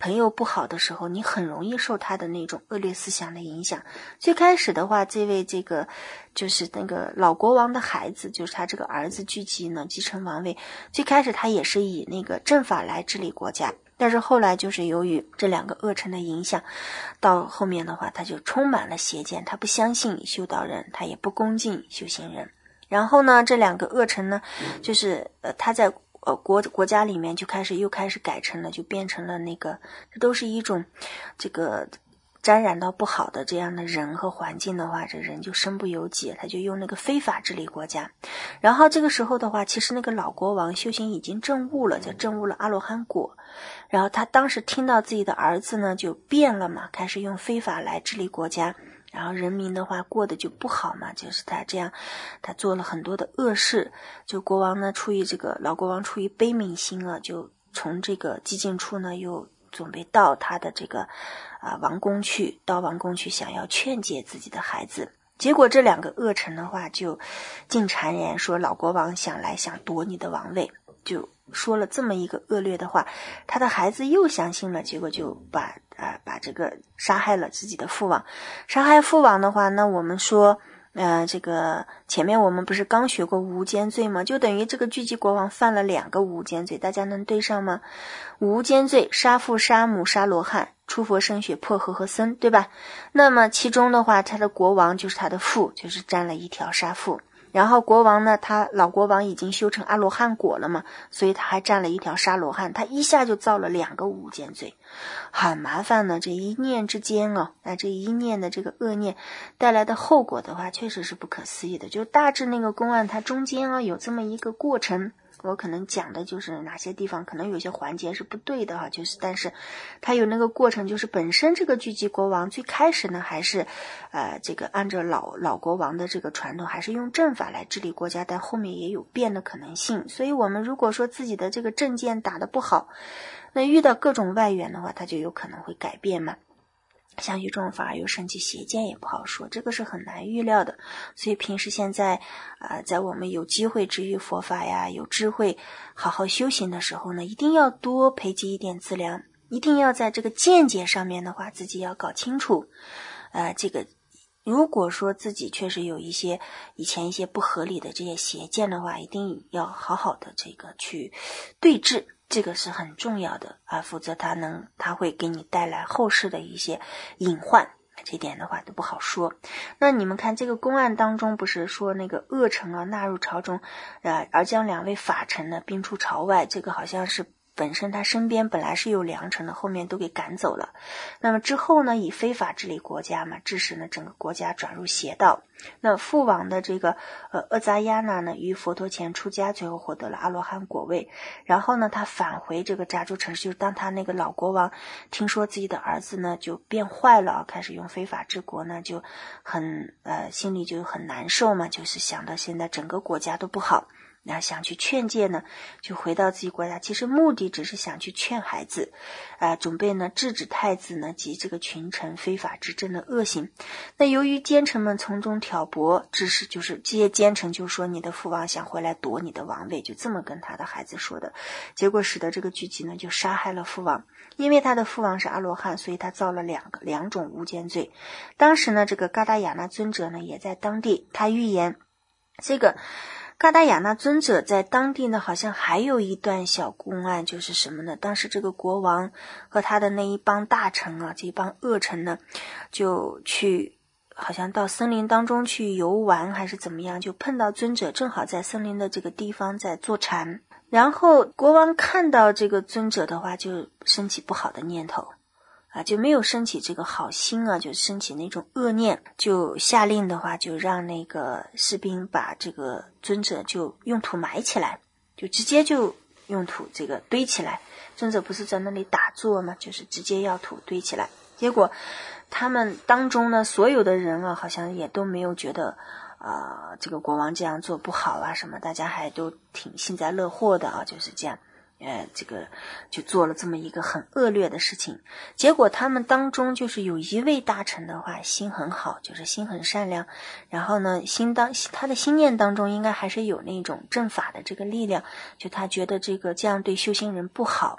朋友不好的时候，你很容易受他的那种恶劣思想的影响。最开始的话，这位这个就是那个老国王的孩子，就是他这个儿子巨吉呢继承王位，最开始他也是以那个正法来治理国家，但是后来就是由于这两个恶臣的影响，到后面的话他就充满了邪见，他不相信修道人，他也不恭敬修行人。然后呢，这两个恶臣呢，就是呃他在呃国国家里面就开始又开始改成了，就变成了那个，这都是一种这个沾染到不好的这样的人和环境的话，这人就身不由己，他就用那个非法治理国家。然后这个时候的话，其实那个老国王修行已经证悟了，就证悟了阿罗汉果。然后他当时听到自己的儿子呢就变了嘛，开始用非法来治理国家，然后人民的话过得就不好嘛，就是他这样，他做了很多的恶事。就国王呢，出于这个老国王出于悲悯心啊，就从这个寂静处呢，又准备到他的这个啊、呃、王宫去，到王宫去想要劝诫自己的孩子。结果这两个恶臣的话，就尽谗言说老国王想来想夺你的王位，就说了这么一个恶劣的话，他的孩子又相信了，结果就把啊、呃、把这个杀害了自己的父王。杀害父王的话，那我们说呃，这个前面我们不是刚学过无间罪吗？就等于这个巨吉国王犯了两个无间罪，大家能对上吗？无间罪，杀父杀母杀罗汉，出佛生血破和合僧，对吧？那么其中的话，他的国王就是他的父，就是占了一条杀父。然后国王呢，他老国王已经修成阿罗汉果了嘛，所以他还占了一条杀罗汉，他一下就造了两个无间罪，很麻烦呢。这一念之间啊，那这一念的这个恶念带来的后果的话，确实是不可思议的。就大致那个公案，它中间啊有这么一个过程。我可能讲的就是哪些地方可能有些环节是不对的哈，就是但是它有那个过程，就是本身这个巨吉国王最开始呢还是呃这个按照老老国王的这个传统，还是用正法来治理国家，但后面也有变的可能性。所以我们如果说自己的这个正见打得不好，那遇到各种外援的话，它就有可能会改变嘛。像有这种反而又升起邪见也不好说，这个是很难预料的。所以平时现在啊、呃，在我们有机会知遇佛法呀，有智慧好好修行的时候呢，一定要多培积一点资粮，一定要在这个见解上面的话自己要搞清楚。呃，这个如果说自己确实有一些以前一些不合理的这些邪见的话，一定要好好的这个去对治，这个是很重要的啊，否则它能它会给你带来后世的一些隐患，这点的话都不好说。那你们看这个公案当中，不是说那个恶臣啊纳入朝中，呃，而将两位法臣呢并出朝外，这个好像是本身他身边本来是有良臣的，后面都给赶走了。那么之后呢，以非法治理国家嘛，致使呢整个国家转入邪道。那父王的这个呃厄扎亚那呢，于佛陀前出家，最后获得了阿罗汉果位。然后呢，他返回这个扎珠城市，就是当他那个老国王听说自己的儿子呢就变坏了，开始用非法治国呢，就很呃心里就很难受嘛，就是想到现在整个国家都不好。那想去劝诫呢，就回到自己国家，其实目的只是想去劝孩子，啊、呃，准备呢制止太子呢及这个群臣非法执政的恶行。那由于奸臣们从中挑拨，致使就是这些奸臣就说你的父王想回来夺你的王位，就这么跟他的孩子说的。结果使得这个巨吉呢就杀害了父王，因为他的父王是阿罗汉，所以他造了两个两种无间罪。当时呢，这个嘎达雅那尊者呢也在当地，他预言这个。嘎达雅那尊者在当地呢，好像还有一段小公案，就是什么呢？当时这个国王和他的那一帮大臣啊，这一帮恶臣呢，就去好像到森林当中去游玩还是怎么样，就碰到尊者正好在森林的这个地方在坐禅。然后国王看到这个尊者的话，就升起不好的念头。啊，就没有升起这个好心啊，就升起那种恶念，就下令的话，就让那个士兵把这个尊者就用土埋起来，就直接就用土这个堆起来。尊者不是在那里打坐吗？就是直接要土堆起来。结果他们当中呢，所有的人啊，好像也都没有觉得啊、呃，这个国王这样做不好啊什么，大家还都挺幸灾乐祸的啊，就是这样。呃，这个就做了这么一个很恶劣的事情，结果他们当中就是有一位大臣的话，心很好，就是心很善良，然后呢，心当他的心念当中应该还是有那种正法的这个力量，就他觉得这个这样对修行人不好，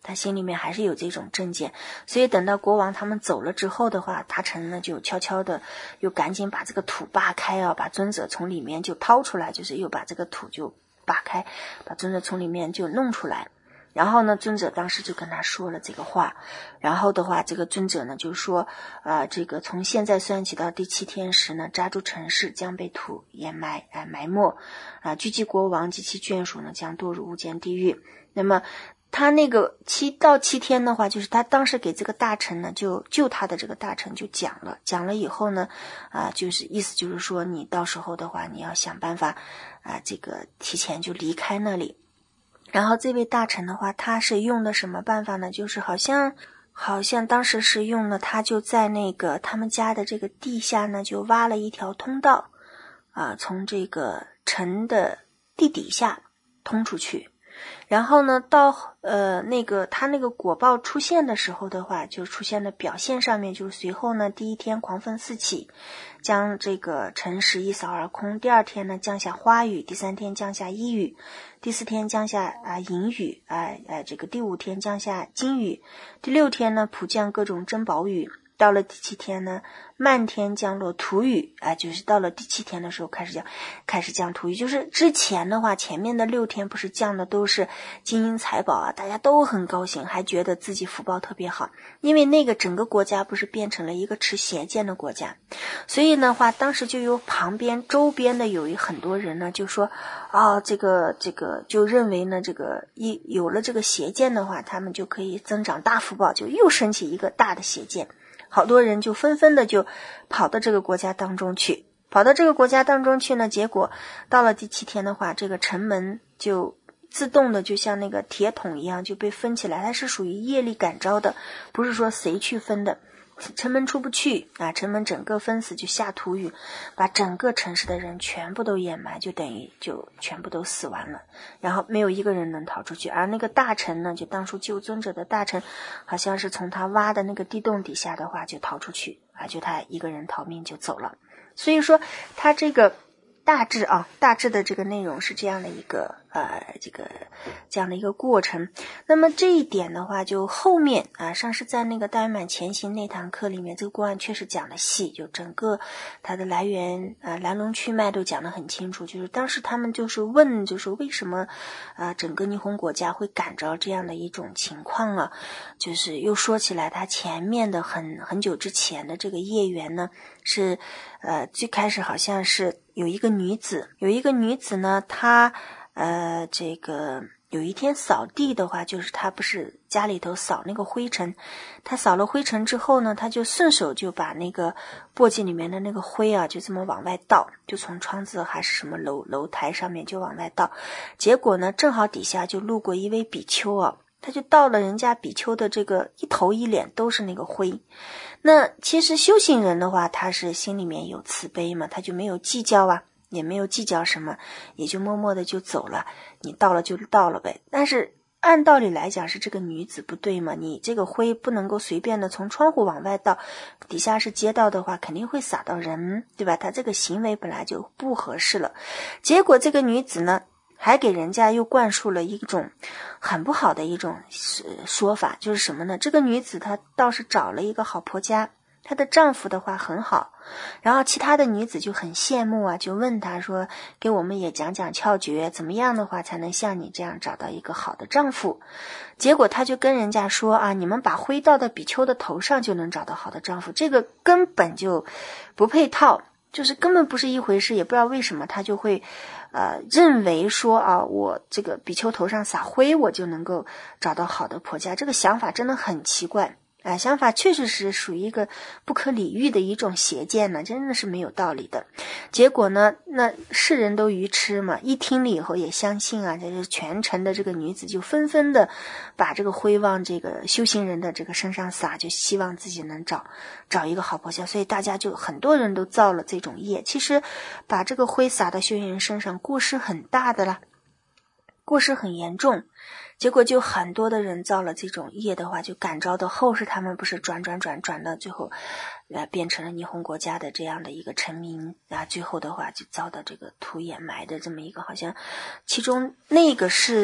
他心里面还是有这种正见，所以等到国王他们走了之后的话，大臣呢就悄悄的又赶紧把这个土扒开啊，把尊者从里面就掏出来，就是又把这个土就扒开，把尊者从里面就弄出来。然后呢，尊者当时就跟他说了这个话，然后的话，这个尊者呢就说，呃，这个从现在算起到第七天时呢，扎住城市将被土掩埋，呃，埋没，啊、呃，狙击国王及其眷属呢将堕入无间地狱。那么他那个七到七天的话，就是他当时给这个大臣呢，就救他的这个大臣就讲了，讲了以后呢，啊、呃，就是意思就是说，你到时候的话，你要想办法，啊、呃，这个提前就离开那里。然后这位大臣的话，他是用的什么办法呢？就是好像好像当时是用了，他就在那个他们家的这个地下呢，就挖了一条通道，啊、呃，从这个城的地底下通出去。然后呢，到呃那个他那个果报出现的时候的话，就出现的表现上面，就是随后呢，第一天狂风四起，将这个城市一扫而空；第二天呢，降下花雨；第三天降下一雨；第四天降下啊、呃、银雨啊呃, 呃这个第五天降下金雨；第六天呢，普降各种珍宝雨；到了第七天呢，漫天降落土雨啊、呃，就是到了第七天的时候开始降，开始降土雨。就是之前的话，前面的六天不是降的都是金银财宝啊，大家都很高兴，还觉得自己福报特别好，因为那个整个国家不是变成了一个持邪见的国家，所以的话，当时就有旁边周边的有很多人呢，就说啊、哦，这个这个就认为呢，这个一有了这个邪见的话，他们就可以增长大福报，就又升起一个大的邪见。好多人就纷纷的就跑到这个国家当中去，跑到这个国家当中去呢，结果到了第七天的话，这个城门就自动的就像那个铁桶一样就被分起来，它是属于业力感召的，不是说谁去分的。城门出不去啊，城门整个分死，就下土雨，把整个城市的人全部都掩埋，就等于就全部都死完了，然后没有一个人能逃出去。而那个大臣呢，就当初救尊者的大臣，好像是从他挖的那个地洞底下的话就逃出去啊，就他一个人逃命就走了。所以说他这个大致啊，大致的这个内容是这样的一个呃，这个这样的一个过程。那么这一点的话，就后面啊，上是在那个大圆满前行那堂课里面，这个公案确实讲的细，就整个它的来源啊、呃，来龙去脉都讲得很清楚。就是当时他们就是问，就是为什么啊、呃，整个霓虹国家会感召这样的一种情况啊？就是又说起来，他前面的很很久之前的这个业缘呢，是呃最开始好像是有一个女子，有一个女子呢，她呃这个有一天扫地的话，就是她不是家里头扫那个灰尘，她扫了灰尘之后呢，她就顺手就把那个簸箕里面的那个灰啊，就这么往外倒，就从窗子还是什么楼楼台上面就往外倒，结果呢，正好底下就路过一位比丘啊，他就到了人家比丘的这个一头一脸都是那个灰。那其实修行人的话，他是心里面有慈悲嘛，他就没有计较啊，也没有计较什么，也就默默的就走了，你到了就到了呗。但是按道理来讲是这个女子不对嘛，你这个灰不能够随便的从窗户往外倒，底下是街道的话肯定会洒到人，对吧？她这个行为本来就不合适了，结果这个女子呢还给人家又灌输了一种很不好的一种说法，就是什么呢？这个女子她倒是找了一个好婆家，她的丈夫的话很好，然后其他的女子就很羡慕啊，就问她说，给我们也讲讲窍诀，怎么样的话才能像你这样找到一个好的丈夫。结果她就跟人家说啊，你们把灰倒到比丘的头上就能找到好的丈夫，这个根本就不配套，就是根本不是一回事，也不知道为什么他就会呃认为说啊，我这个比丘头上撒灰我就能够找到好的婆家，这个想法真的很奇怪。啊，想法确实是属于一个不可理喻的一种邪见呢，真的是没有道理的。结果呢，那世人都愚痴嘛，一听了以后也相信啊，这是全城的这个女子就纷纷的把这个灰往这个修行人的这个身上撒，就希望自己能找找一个好婆家，所以大家就很多人都造了这种业。其实把这个灰撒到修行人身上，过失很大的啦，过失很严重。结果就很多的人造了这种业的话，就感召的后世他们不是转转转转到最后呃，变成了霓虹国家的这样的一个臣民啊，最后的话就遭到这个土掩埋的这么一个，好像其中那个是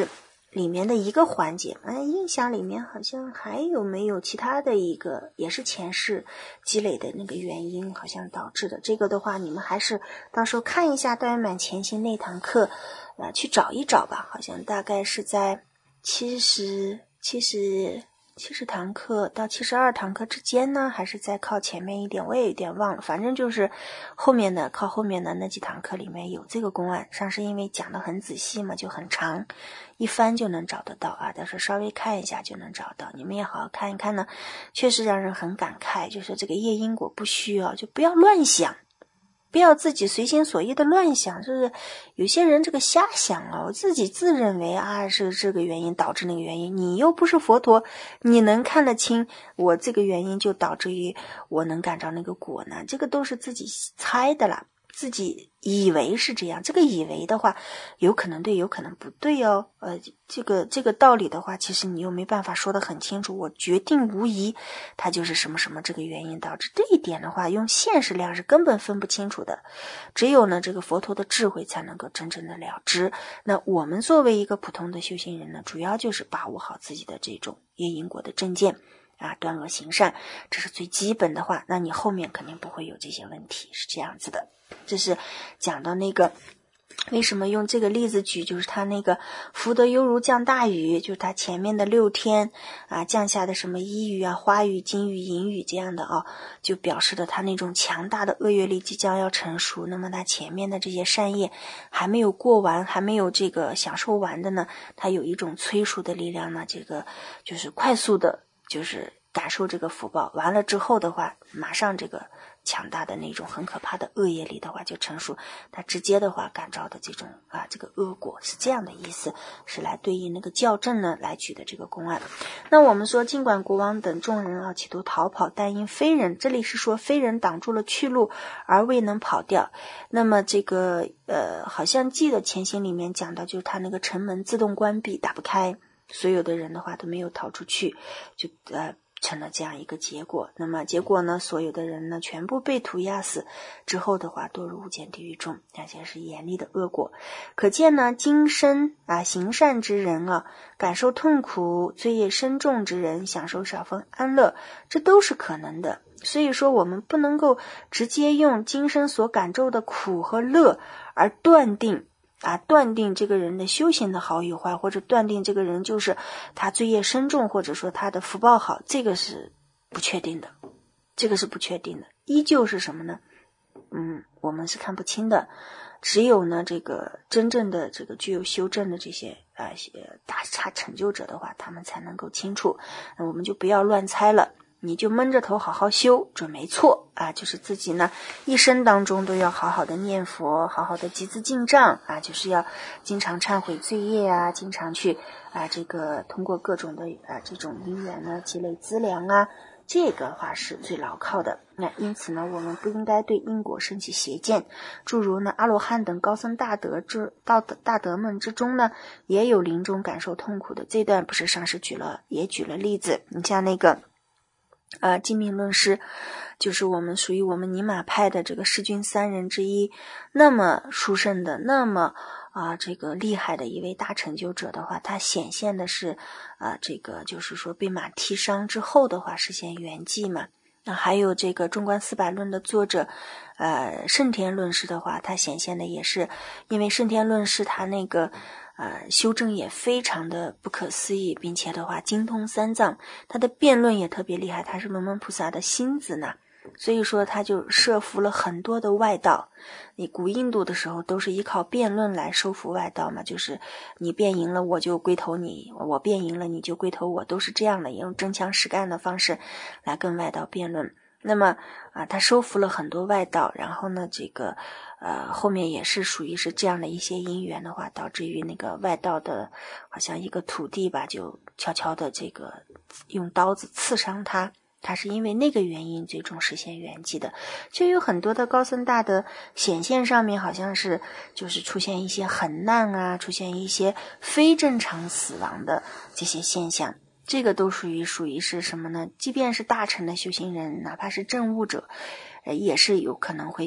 里面的一个环节。哎，印象里面好像还有没有其他的一个也是前世积累的那个原因好像导致的。这个的话你们还是到时候看一下道圆满前行那堂课呃，去找一找吧，好像大概是在七十七十七十堂课到七十二堂课之间呢，还是再靠前面一点，我也有点忘了，反正就是后面的靠后面的那几堂课里面有这个公案。上次因为讲得很仔细嘛，就很长，一翻就能找得到啊，但是稍微看一下就能找到，你们也好好看一看呢，确实让人很感慨，就是这个业因果不虚啊，就不要乱想，不要自己随心所欲的乱想，就是有些人这个瞎想啊，我自己自认为啊是这个原因导致那个原因，你又不是佛陀，你能看得清我这个原因就导致于我能感着那个果呢？这个都是自己猜的啦，自己以为是这样，这个以为的话有可能对有可能不对哦。呃，这个这个道理的话其实你又没办法说得很清楚，我决定无疑它就是什么什么这个原因导致，这一点的话用现实量是根本分不清楚的，只有呢这个佛陀的智慧才能够真正的了知。那我们作为一个普通的修行人呢，主要就是把握好自己的这种业因果的正见啊，断恶行善，这是最基本的话，那你后面肯定不会有这些问题，是这样子的。这是讲到那个为什么用这个例子举，就是他那个福德犹如降大雨，就是他前面的六天啊降下的什么一雨啊、花雨、金雨、银雨这样的啊，就表示的他那种强大的恶业力即将要成熟。那么他前面的这些善业还没有过完，还没有这个享受完的呢，他有一种催熟的力量呢，这个就是快速的就是感受这个福报，完了之后的话马上这个强大的那种很可怕的恶业力的话就成熟，他直接的话感召的这种啊这个恶果，是这样的意思，是来对应那个校正呢来举的这个公案。那我们说尽管国王等众人啊企图逃跑，但因非人，这里是说非人挡住了去路而未能跑掉。那么这个呃好像记得前行里面讲到，就是他那个城门自动关闭打不开，所有的人的话都没有逃出去，就呃成了这样一个结果。那么结果呢，所有的人呢全部被屠压死，之后的话堕入无间地狱中，而且是严厉的恶果。可见呢今生啊行善之人啊感受痛苦，罪业深重之人享受少分安乐，这都是可能的。所以说我们不能够直接用今生所感受的苦和乐而断定啊，断定这个人的修行的好与坏，或者断定这个人就是他罪业深重，或者说他的福报好，这个是不确定的，这个是不确定的，依旧是什么呢？嗯，我们是看不清的。只有呢，这个真正的这个具有修正的这些啊、呃、大差成就者的话，他们才能够清楚。那我们就不要乱猜了。你就闷着头好好修准没错啊，就是自己呢一生当中都要好好的念佛，好好的积资进账啊，就是要经常忏悔罪业啊，经常去啊这个通过各种的啊这种因缘呢积累资粮啊，这个话是最牢靠的。那因此呢，我们不应该对因果生起邪见。诸如呢阿罗汉等高僧大德之道德大德们之中呢，也有临终感受痛苦的。这段不是上师举了也举了例子，你像那个呃，寂命论师就是我们属于我们尼玛派的这个世君三人之一，那么殊胜的，那么啊、呃、这个厉害的一位大成就者的话，他显现的是啊、呃、这个就是说被马踢伤之后的话实现圆寂嘛。那还有这个中观四百论的作者呃圣天论师的话，他显现的也是因为圣天论师他那个呃，修正也非常的不可思议，并且的话精通三藏，他的辩论也特别厉害，他是龙门菩萨的心子呢，所以说他就设伏了很多的外道。你古印度的时候都是依靠辩论来收服外道嘛，就是你辩赢了我就归投你，我辩赢了你就归投我，都是这样的，用真枪实干的方式来跟外道辩论。那么啊，他收服了很多外道，然后呢这个呃后面也是属于是这样的一些因缘的话，导致于那个外道的好像一个土地吧，就悄悄的这个用刀子刺伤他，他是因为那个原因最终实现圆寂的。就有很多的高僧大德显现上面好像是就是出现一些横难啊，出现一些非正常死亡的这些现象，这个都属于属于是什么呢？即便是大乘的修行人，哪怕是证悟者，呃，也是有可能会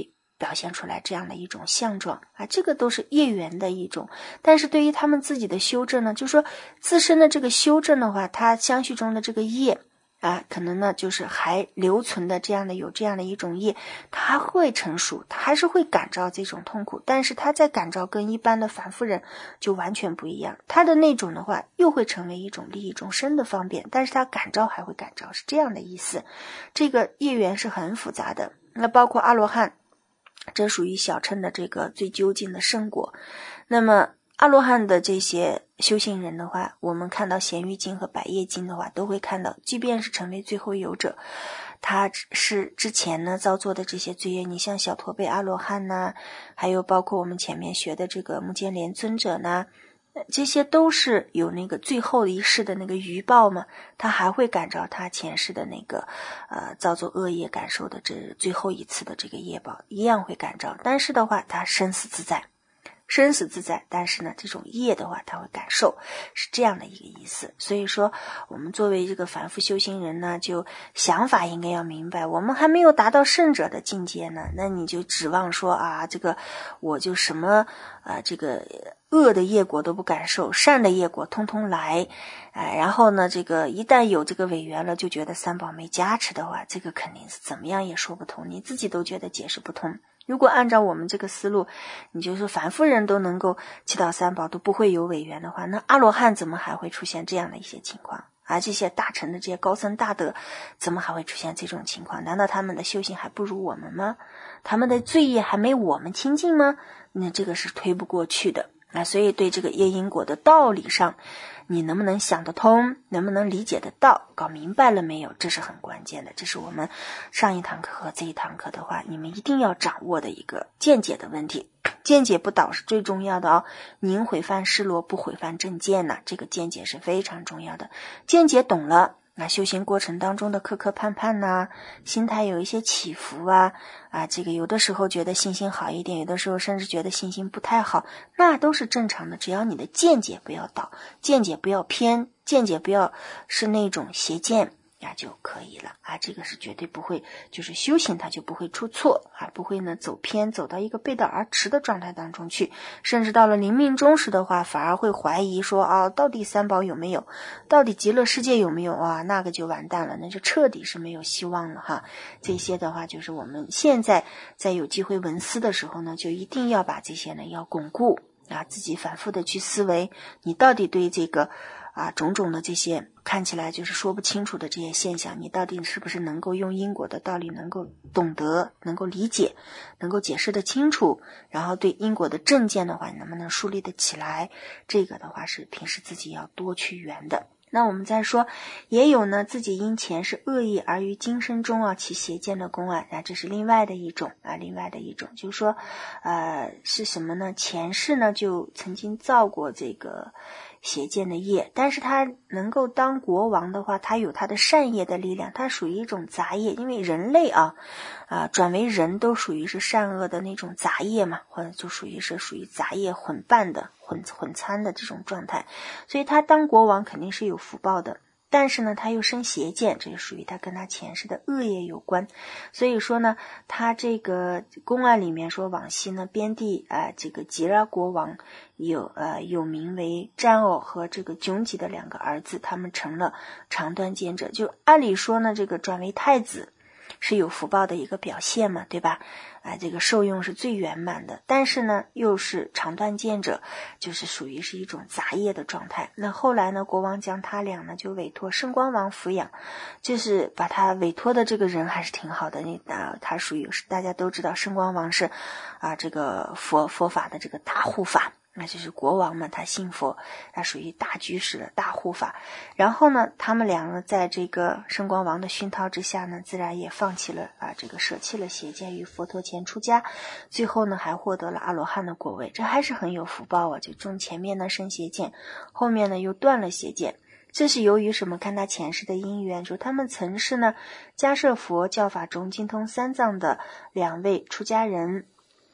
表现出来这样的一种相状啊，这个都是业缘的一种。但是对于他们自己的修正呢，就是说自身的这个修正的话，他相续中的这个业啊，可能呢就是还留存的这样的有这样的一种业，他会成熟，他还是会感召这种痛苦，但是他在感召跟一般的凡夫人就完全不一样，他的那种的话又会成为一种利益众生的方便，但是他感召还会感召，是这样的意思。这个业缘是很复杂的，那包括阿罗汉，这属于小乘的这个最究竟的圣果。那么阿罗汉的这些修行人的话，我们看到咸鱼经和百叶经的话，都会看到，即便是成为最后有者，他是之前呢造作的这些罪业，你像小驼背阿罗汉呐，还有包括我们前面学的这个目犍连尊者呢，这些都是有那个最后一世的那个余报嘛，他还会感召他前世的那个呃造作恶业感受的这最后一次的这个业报，一样会感召，但是的话他生死自在。生死自在，但是呢这种业的话他会感受，是这样的一个意思。所以说我们作为这个凡夫修行人呢，就想法应该要明白，我们还没有达到圣者的境界呢，那你就指望说啊这个我就什么啊这个恶的业果都不感受，善的业果通通来，哎，然后呢这个一旦有这个违缘了，就觉得三宝没加持的话，这个肯定是怎么样也说不通，你自己都觉得解释不通。如果按照我们这个思路，你就说凡夫人都能够七到三宝都不会有违缘的话，那阿罗汉怎么还会出现这样的一些情况啊？这些大乘的这些高僧大德怎么还会出现这种情况？难道他们的修行还不如我们吗？他们的罪业还没我们清净吗？那这个是推不过去的啊！所以对这个业因果的道理上，你能不能想得通，能不能理解得到，搞明白了没有，这是很关键的。这是我们上一堂课和这一堂课的话，你们一定要掌握的一个见解的问题。见解不倒是最重要的哦，宁毁犯失罗，不毁犯正见呐、啊，这个见解是非常重要的。见解懂了，那修行过程当中的磕磕绊绊呐，心态有一些起伏啊啊，这个有的时候觉得信心好一点，有的时候甚至觉得信心不太好，那都是正常的，只要你的见解不要倒，见解不要偏，见解不要是那种邪见呀就可以了啊，这个是绝对不会，就是修行它就不会出错啊，不会呢走偏，走到一个背道而驰的状态当中去，甚至到了临命终时的话，反而会怀疑说啊，到底三宝有没有，到底极乐世界有没有啊，那个就完蛋了，那就彻底是没有希望了哈。这些的话就是我们现在在有机会闻思的时候呢，就一定要把这些呢要巩固啊，自己反复的去思维，你到底对这个啊，种种的这些看起来就是说不清楚的这些现象，你到底是不是能够用因果的道理能够懂得，能够理解，能够解释得清楚，然后对因果的正见的话能不能树立得起来，这个的话是平时自己要多去缘的。那我们再说，也有呢自己因前世恶意而于今生中啊起邪见的公案啊，这是另外的一种啊，另外的一种就是说呃是什么呢？前世呢就曾经造过这个邪见的业，但是他能够当国王的话，他有他的善业的力量，他属于一种杂业，因为人类啊啊转为人都属于是善恶的那种杂业嘛，或者就属于是属于杂业混拌的混混参的这种状态，所以他当国王肯定是有福报的，但是呢他又生邪见，这就属于他跟他前世的恶业有关。所以说呢他这个公案里面说，往昔呢边地啊、呃、这个吉拉国王有呃有名为占偶和这个窘吉的两个儿子，他们成了长断见者，就按理说呢这个转为太子是有福报的一个表现嘛，对吧？啊，这个受用是最圆满的，但是呢又是长断见者，就是属于是一种杂业的状态。那后来呢国王将他俩呢就委托圣光王抚养，就是把他委托的这个人还是挺好的，那啊他属于是大家都知道圣光王是啊这个佛佛法的这个大护法，那就是国王嘛，他信佛，他属于大居士的大护法。然后呢他们两个在这个圣光王的熏陶之下呢，自然也放弃了啊这个舍弃了邪见，于佛陀前出家，最后呢还获得了阿罗汉的果位，这还是很有福报啊，就从前面呢生邪见，后面呢又断了邪见。这是由于什么？看他前世的因缘，说他们曾是呢迦摄佛教法中精通三藏的两位出家人，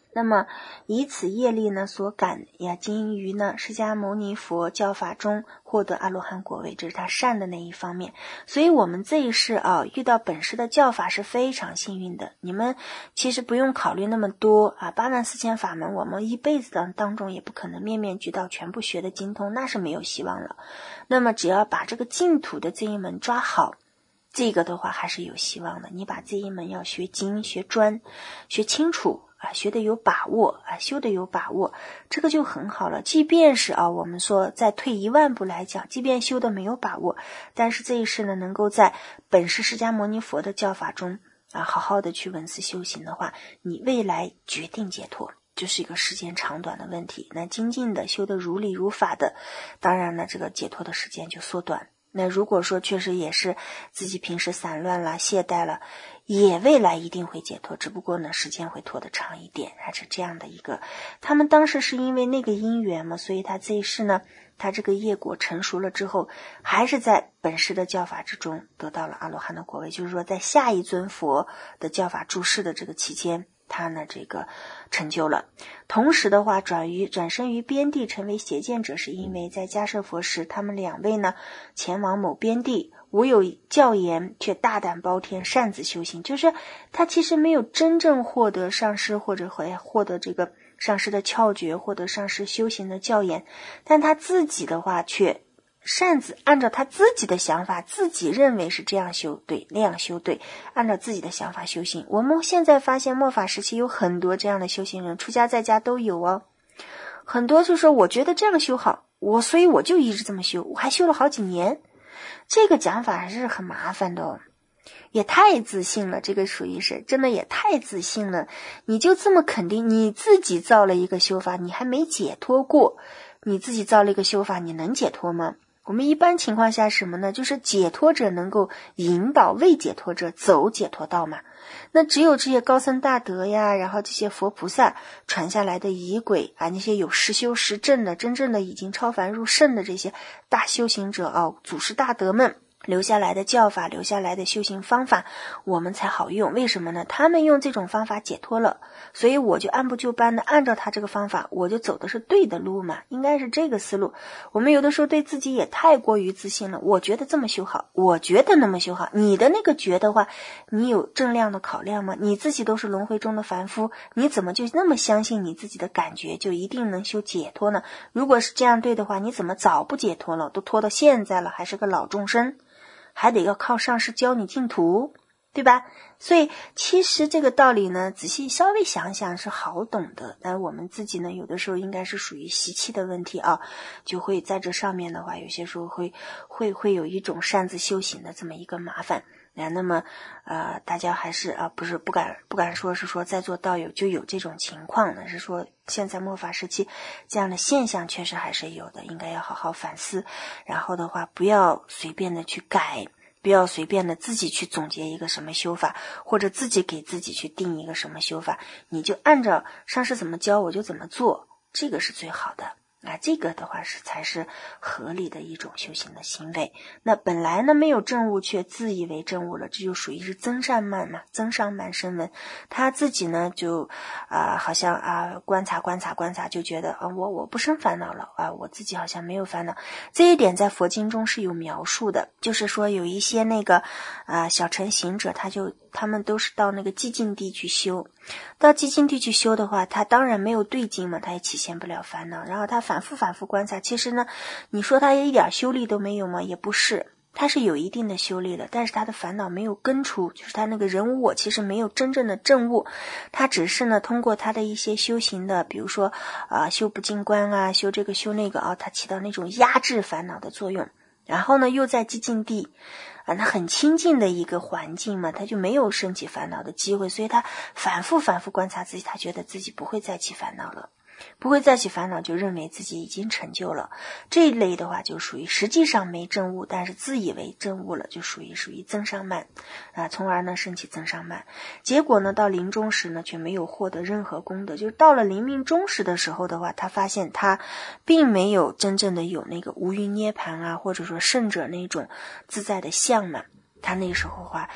那么以此业力呢所感呀，经于呢释迦牟尼佛教法中获得阿罗汉果位，这是他善的那一方面。所以我们这一世啊，遇到本师的教法是非常幸运的。你们其实不用考虑那么多啊，八万四千法门，我们一辈子当当中也不可能面面俱到，全部学的精通，那是没有希望了。那么只要把这个净土的这一门抓好，这个的话还是有希望的。你把这一门要学精、学专、学清楚啊，学的有把握啊，修的有把握，这个就很好了。即便是啊，我们说再退一万步来讲，即便修的没有把握，但是这一世呢，能够在本师释迦牟尼佛的教法中啊，好好的去闻思修行的话，你未来决定解脱，就是一个时间长短的问题。那精进的修得如理如法的，当然呢，这个解脱的时间就缩短。那如果说确实也是自己平时散乱了、懈怠了，也未来一定会解脱，只不过呢时间会拖得长一点，还是这样的一个。他们当时是因为那个因缘嘛，所以他这一世呢，他这个业果成熟了之后，还是在本师的教法之中得到了阿罗汉的果位，就是说在下一尊佛的教法住世的这个期间，他呢这个成就了。同时的话，转于转生于边地成为邪见者，是因为在迦叶佛时，他们两位呢前往某边地，无有教言，却大胆包天，擅自修行。就是他其实没有真正获得上师，或者获得这个上师的窍诀，获得上师修行的教言，但他自己的话却擅自按照他自己的想法，自己认为是这样修对，那样修对，按照自己的想法修行。我们现在发现末法时期有很多这样的修行人，出家在家都有哦。很多就说我觉得这样修好，我所以我就一直这么修，我还修了好几年。这个讲法还是很麻烦的哦，也太自信了，这个属于是真的也太自信了。你就这么肯定你自己造了一个修法，你还没解脱过，你自己造了一个修法，你能解脱吗？我们一般情况下什么呢？就是解脱者能够引导未解脱者走解脱道嘛。那只有这些高僧大德呀，然后这些佛菩萨传下来的仪轨啊，那些有实修实证的，真正的已经超凡入圣的这些大修行者啊，祖师大德们留下来的教法，留下来的修行方法，我们才好用。为什么呢？他们用这种方法解脱了，所以我就按部就班的按照他这个方法，我就走的是对的路嘛，应该是这个思路。我们有的时候对自己也太过于自信了，我觉得这么修好，我觉得那么修好。你的那个觉的话，你有正量的考量吗？你自己都是轮回中的凡夫，你怎么就那么相信你自己的感觉就一定能修解脱呢？如果是这样对的话，你怎么早不解脱了，都拖到现在了，还是个老众生，还得要靠上师教你净土，对吧？所以其实这个道理呢，仔细稍微想想是好懂的，但我们自己呢，有的时候应该是属于习气的问题啊，就会在这上面的话，有些时候会会会有一种擅自修行的这么一个麻烦。那么呃，大家还是啊，不是不敢不敢说是说在座道友就有这种情况呢，是说现在末法时期这样的现象确实还是有的，应该要好好反思，然后的话不要随便的去改，不要随便的自己去总结一个什么修法，或者自己给自己去定一个什么修法，你就按照上师怎么教我就怎么做，这个是最好的。啊，这个的话是才是合理的一种修行的行为。那本来呢没有证悟，却自以为证悟了，这就属于是增上慢嘛，增上慢声闻。他自己呢就啊、呃，好像啊观察观察观察，就觉得啊我我不生烦恼了啊，我自己好像没有烦恼。这一点在佛经中是有描述的，就是说有一些那个啊、呃、小乘行者，他就他们都是到那个寂静地去修。到寂静地去修的话，他当然没有对境嘛，他也起现不了烦恼。然后他反复反复观察，其实呢，你说他一点修力都没有吗？也不是，他是有一定的修力的，但是他的烦恼没有根除，就是他那个人无我其实没有真正的证悟，他只是呢通过他的一些修行的，比如说啊、呃、修不净观啊，修这个修那个啊，他起到那种压制烦恼的作用。然后呢又在寂静地啊，那很清静的一个环境嘛，他就没有升起烦恼的机会，所以他反复反复观察自己，他觉得自己不会再起烦恼了，不会再起烦恼，就认为自己已经成就了。这一类的话就属于实际上没证悟，但是自以为证悟了，就属于属于增上慢啊，从而呢升起增上慢。结果呢到临终时呢却没有获得任何功德，就是到了临命终时的时候的话，他发现他并没有真正的有那个无余涅槃啊，或者说圣者那种自在的相嘛。他那时候的话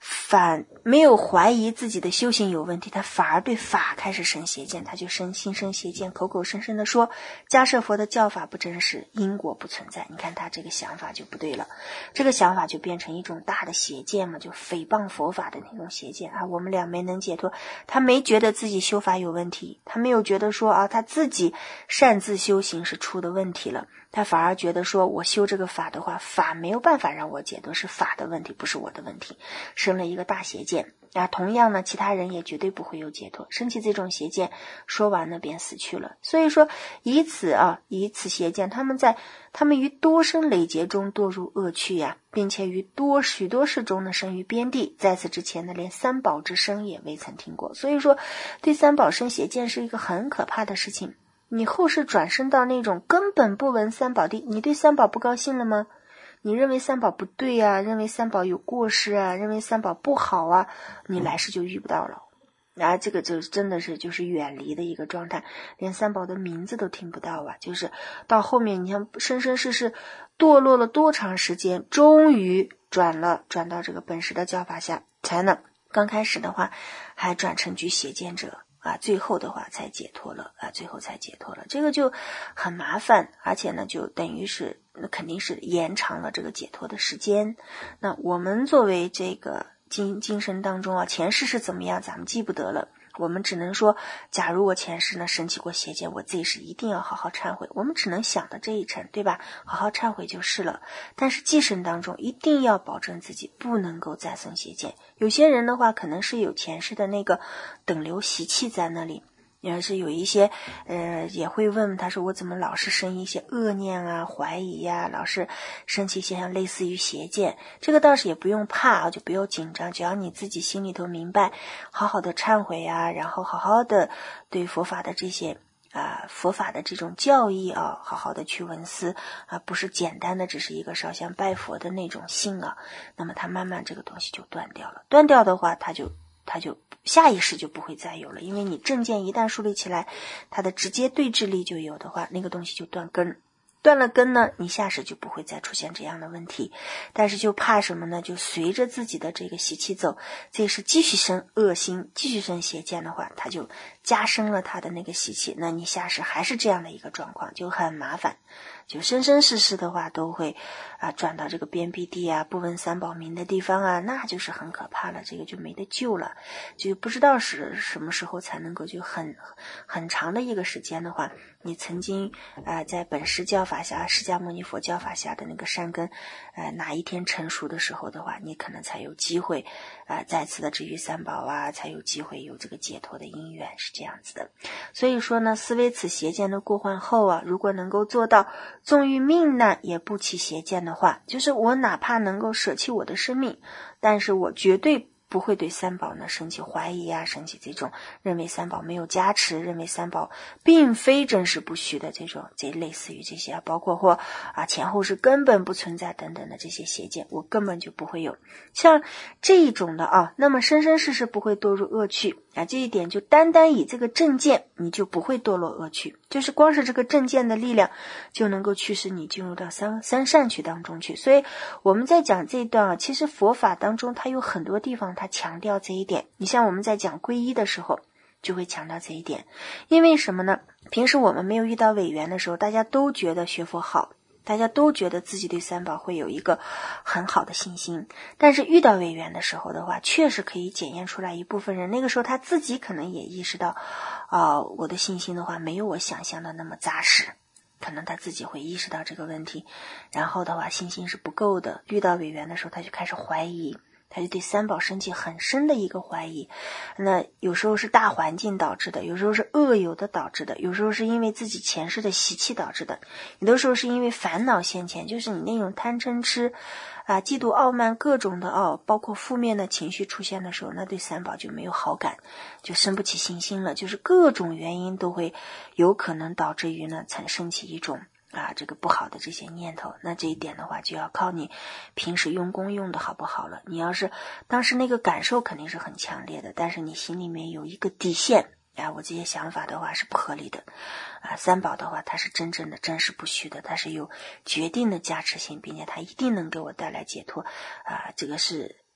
反没有怀疑自己的修行有问题，他反而对法开始生邪见，他就生心生邪见，口口声声的说迦叶佛的教法不真实，因果不存在。你看他这个想法就不对了，这个想法就变成一种大的邪见嘛，就诽谤佛法的那种邪见啊。我们俩没能解脱，他没觉得自己修法有问题，他没有觉得说啊他自己擅自修行是出的问题了，他反而觉得说我修这个法的话，法没有办法让我解脱，是法的问题，不是我的问题，生了一个大邪见啊。同样呢，其他人也绝对不会有解脱，生起这种邪见，说完了便死去了。所以说以此啊，以此邪见，他们在他们于多生累劫中堕入恶趣呀、啊，并且于多许多世中呢生于边地，在此之前呢连三宝之声也未曾听过。所以说对三宝生邪见是一个很可怕的事情。你后世转生到那种根本不闻三宝地，你对三宝不高兴了吗？你认为三宝不对啊，认为三宝有过失啊，认为三宝不好啊，你来世就遇不到了。啊，这个就真的是就是远离的一个状态，连三宝的名字都听不到啊。就是到后面你像生生世世堕落了多长时间，终于转了转到这个本师的教法下，才能刚开始的话还转成具邪见者啊，最后的话才解脱了啊，最后才解脱了，这个就很麻烦，而且呢，就等于是那肯定是延长了这个解脱的时间。那我们作为这个精精神当中啊，前世是怎么样，咱们记不得了。我们只能说，假如我前世呢生起过邪见，我这一世一定要好好忏悔。我们只能想到这一层，对吧？好好忏悔就是了。但是济生当中一定要保证自己不能够再生邪见。有些人的话，可能是有前世的那个等流习气在那里。也是有一些呃也会问他说我怎么老是生一些恶念啊，怀疑呀、啊，老是生起一些像类似于邪见。这个倒是也不用怕啊，就不要紧张，只要你自己心里头明白，好好的忏悔啊，然后好好的对佛法的这些啊、呃、佛法的这种教义啊，好好的去闻思啊，不是简单的只是一个烧香拜佛的那种信啊，那么他慢慢这个东西就断掉了。断掉的话，他就他就下一世就不会再有了，因为你正见一旦树立起来，它的直接对峙力就有的话，那个东西就断根，断了根呢，你下世就不会再出现这样的问题。但是就怕什么呢？就随着自己的这个习气走，这是继续生恶心，继续生邪见的话，它就加深了它的那个习气，那你下世还是这样的一个状况，就很麻烦。就生生世世的话都会啊转到这个边壁地啊，不闻三宝名的地方啊，那就是很可怕了，这个就没得救了，就不知道是什么时候才能够就很很长的一个时间的话，你曾经啊、呃、在本师教法下，释迦牟尼佛教法下的那个善根呃哪一天成熟的时候的话，你可能才有机会啊、呃、再次的至于三宝啊，才有机会有这个解脱的因缘，是这样子的。所以说呢，思维此邪见的过患后啊，如果能够做到纵遇命难也不起邪见的话，就是我哪怕能够舍弃我的生命，但是我绝对不会对三宝呢生起怀疑啊，生起这种认为三宝没有加持，认为三宝并非真实不虚的这种，这类似于这些啊，包括或啊前后是根本不存在等等的这些邪见，我根本就不会有。像这一种的啊，那么生生世世不会堕入恶趣啊，这一点就单单以这个正见，你就不会堕落恶趣，就是光是这个正见的力量就能够驱使你进入到三三善趣当中去。所以我们在讲这一段啊，其实佛法当中它有很多地方它强调这一点。你像我们在讲皈依的时候就会强调这一点，因为什么呢？平时我们没有遇到违缘的时候，大家都觉得学佛好，大家都觉得自己对三宝会有一个很好的信心，但是遇到违缘的时候的话，确实可以检验出来一部分人，那个时候他自己可能也意识到啊、呃，我的信心的话没有我想象的那么扎实，可能他自己会意识到这个问题，然后的话信心是不够的，遇到违缘的时候他就开始怀疑，他就对三宝升起很深的一个怀疑。那有时候是大环境导致的，有时候是恶有的导致的，有时候是因为自己前世的习气导致的，有的时候是因为烦恼现前，就是你那种贪嗔痴啊、嫉妒傲慢各种的哦，包括负面的情绪出现的时候，那对三宝就没有好感，就生不起信心了，就是各种原因都会有可能导致于呢产生起一种啊，这个不好的这些念头。那这一点的话就要靠你平时用功用的好不好了。你要是当时那个感受肯定是很强烈的，但是你心里面有一个底线啊，我这些想法的话是不合理的啊。三宝的话它是真正的真实不虚的，它是有决定的加持性，并且它一定能给我带来解脱啊，这个是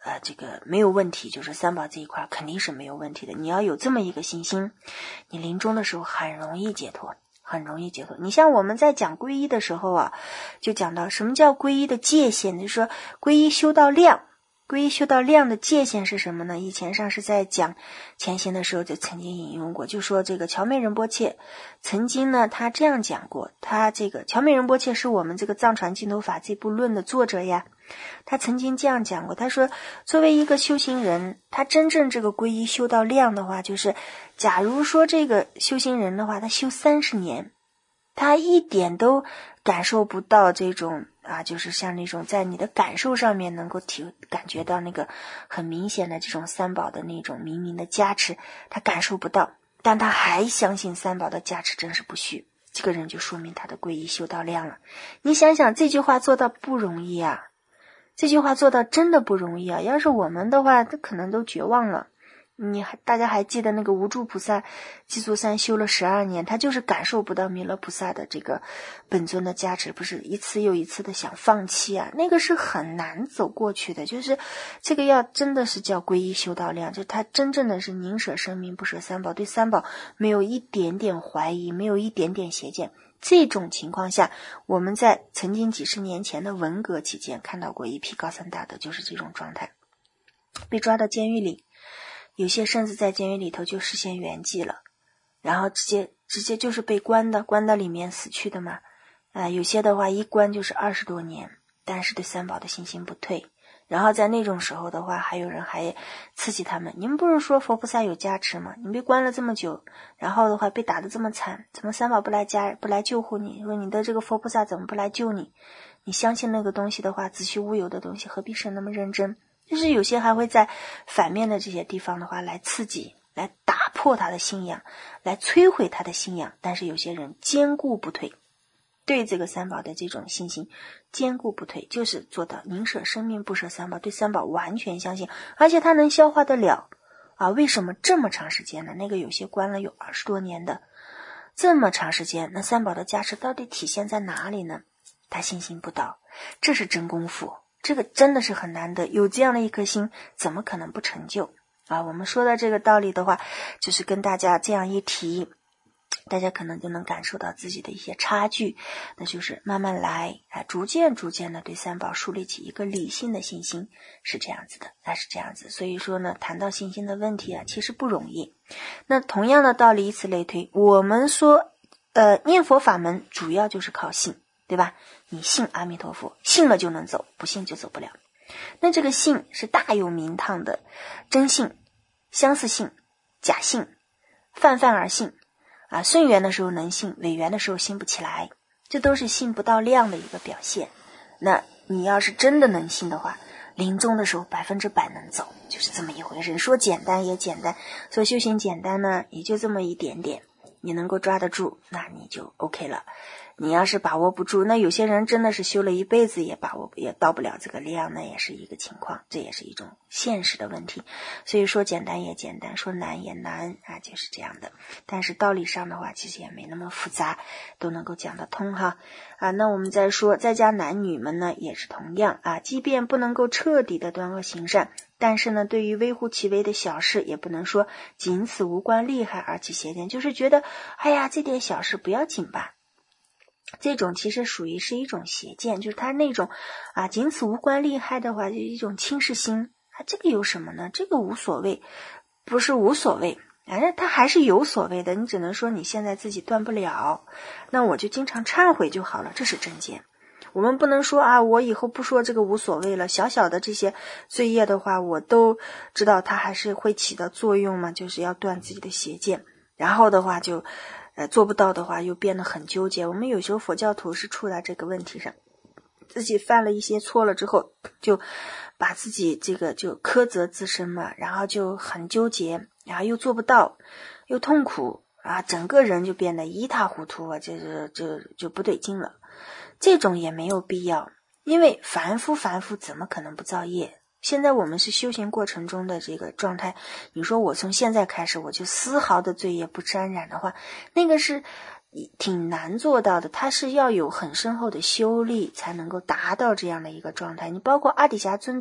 呃，这个没有问题，就是三宝这一块肯定是没有问题的。你要有这么一个信心，你临终的时候很容易解脱，很容易解脱。你像我们在讲皈依的时候啊，就讲到什么叫皈依的界限，就是说皈依修到量。皈依修到量的界限是什么呢？以前上是在讲前行的时候就曾经引用过，就说这个乔美仁波切曾经呢他这样讲过，他这个乔美仁波切是我们这个藏传净土法这部论的作者呀，他曾经这样讲过，他说作为一个修行人，他真正这个皈依修到量的话，就是假如说这个修行人的话，他修三十年，他一点都感受不到这种啊，就是像那种在你的感受上面能够体感觉到那个很明显的这种三宝的那种明明的加持，他感受不到，但他还相信三宝的加持真是不虚，这个人就说明他的皈依修到量了。你想想这句话做到不容易啊，这句话做到真的不容易啊！要是我们的话，这可能都绝望了。你还大家还记得那个无住菩萨鸡足山修了十二年，他就是感受不到弥勒菩萨的这个本尊的加持，不是一次又一次的想放弃啊，那个是很难走过去的。就是这个要真的是叫皈依修到量，就他真正的是宁舍生命不舍三宝，对三宝没有一点点怀疑，没有一点点邪见。这种情况下，我们在曾经几十年前的文革期间看到过一批高僧大德就是这种状态，被抓到监狱里，有些甚至在监狱里头就实现圆寂了，然后直接直接就是被关的，关到里面死去的嘛。啊、呃，有些的话一关就是二十多年，但是对三宝的信心不退。然后在那种时候的话，还有人还刺激他们，你们不是说佛菩萨有加持吗？你被关了这么久，然后的话被打得这么惨，怎么三宝不来加不来救护你？说你的这个佛菩萨怎么不来救你？你相信那个东西的话，子虚乌有的东西，何必是那么认真？就是有些还会在反面的这些地方的话来刺激，来打破他的信仰，来摧毁他的信仰。但是有些人坚固不退，对这个三宝的这种信心坚固不退，就是做到宁舍生命不舍三宝，对三宝完全相信，而且他能消化得了啊！为什么这么长时间呢？那个有些关了有二十多年的，这么长时间，那三宝的加持到底体现在哪里呢？他信心不到，这是真功夫，这个真的是很难得，有这样的一颗心，怎么可能不成就啊？我们说到这个道理的话，就是跟大家这样一提，大家可能就能感受到自己的一些差距，那就是慢慢来啊，逐渐逐渐的对三宝树立起一个理性的信心，是这样子的，那是这样子。所以说呢，谈到信心的问题啊，其实不容易。那同样的道理，以此类推，我们说，呃，念佛法门主要就是靠信，对吧？你信阿弥陀佛，信了就能走，不信就走不了。那这个信是大有名堂的，真信、相似信、假信、泛泛而信啊，顺缘的时候能信，违缘的时候信不起来，这都是信不到量的一个表现。那你要是真的能信的话，临终的时候百分之百能走，就是这么一回事。说简单也简单，说修行简单呢，也就这么一点点，你能够抓得住，那你就 OK 了。你要是把握不住，那有些人真的是修了一辈子也把握也到不了这个量，那也是一个情况，这也是一种现实的问题。所以说简单也简单，说难也难啊，就是这样的。但是道理上的话其实也没那么复杂，都能够讲得通哈。啊，那我们再说在家男女们呢也是同样啊，即便不能够彻底的断恶行善，但是呢对于微乎其微的小事也不能说仅此无关厉害而起邪见，就是觉得哎呀这点小事不要紧吧，这种其实属于是一种邪见，就是他那种啊仅此无关厉害的话，就一种轻视心啊，这个有什么呢？这个无所谓，不是无所谓，反正他还是有所谓的，你只能说你现在自己断不了，那我就经常忏悔就好了，这是真见。我们不能说啊我以后不说这个无所谓了，小小的这些罪业的话我都知道它还是会起到作用嘛，就是要断自己的邪见，然后的话就呃，做不到的话又变得很纠结。我们有时候佛教徒是处在这个问题上，自己犯了一些错了之后，就把自己这个就苛责自身嘛，然后就很纠结，然后又做不到，又痛苦啊，整个人就变得一塌糊涂啊，就就就就不对劲了。这种也没有必要，因为凡夫凡夫怎么可能不造业？现在我们是修行过程中的这个状态，你说我从现在开始我就丝毫的罪业不沾染的话，那个是挺难做到的，它是要有很深厚的修历才能够达到这样的一个状态。你包括阿底峡尊者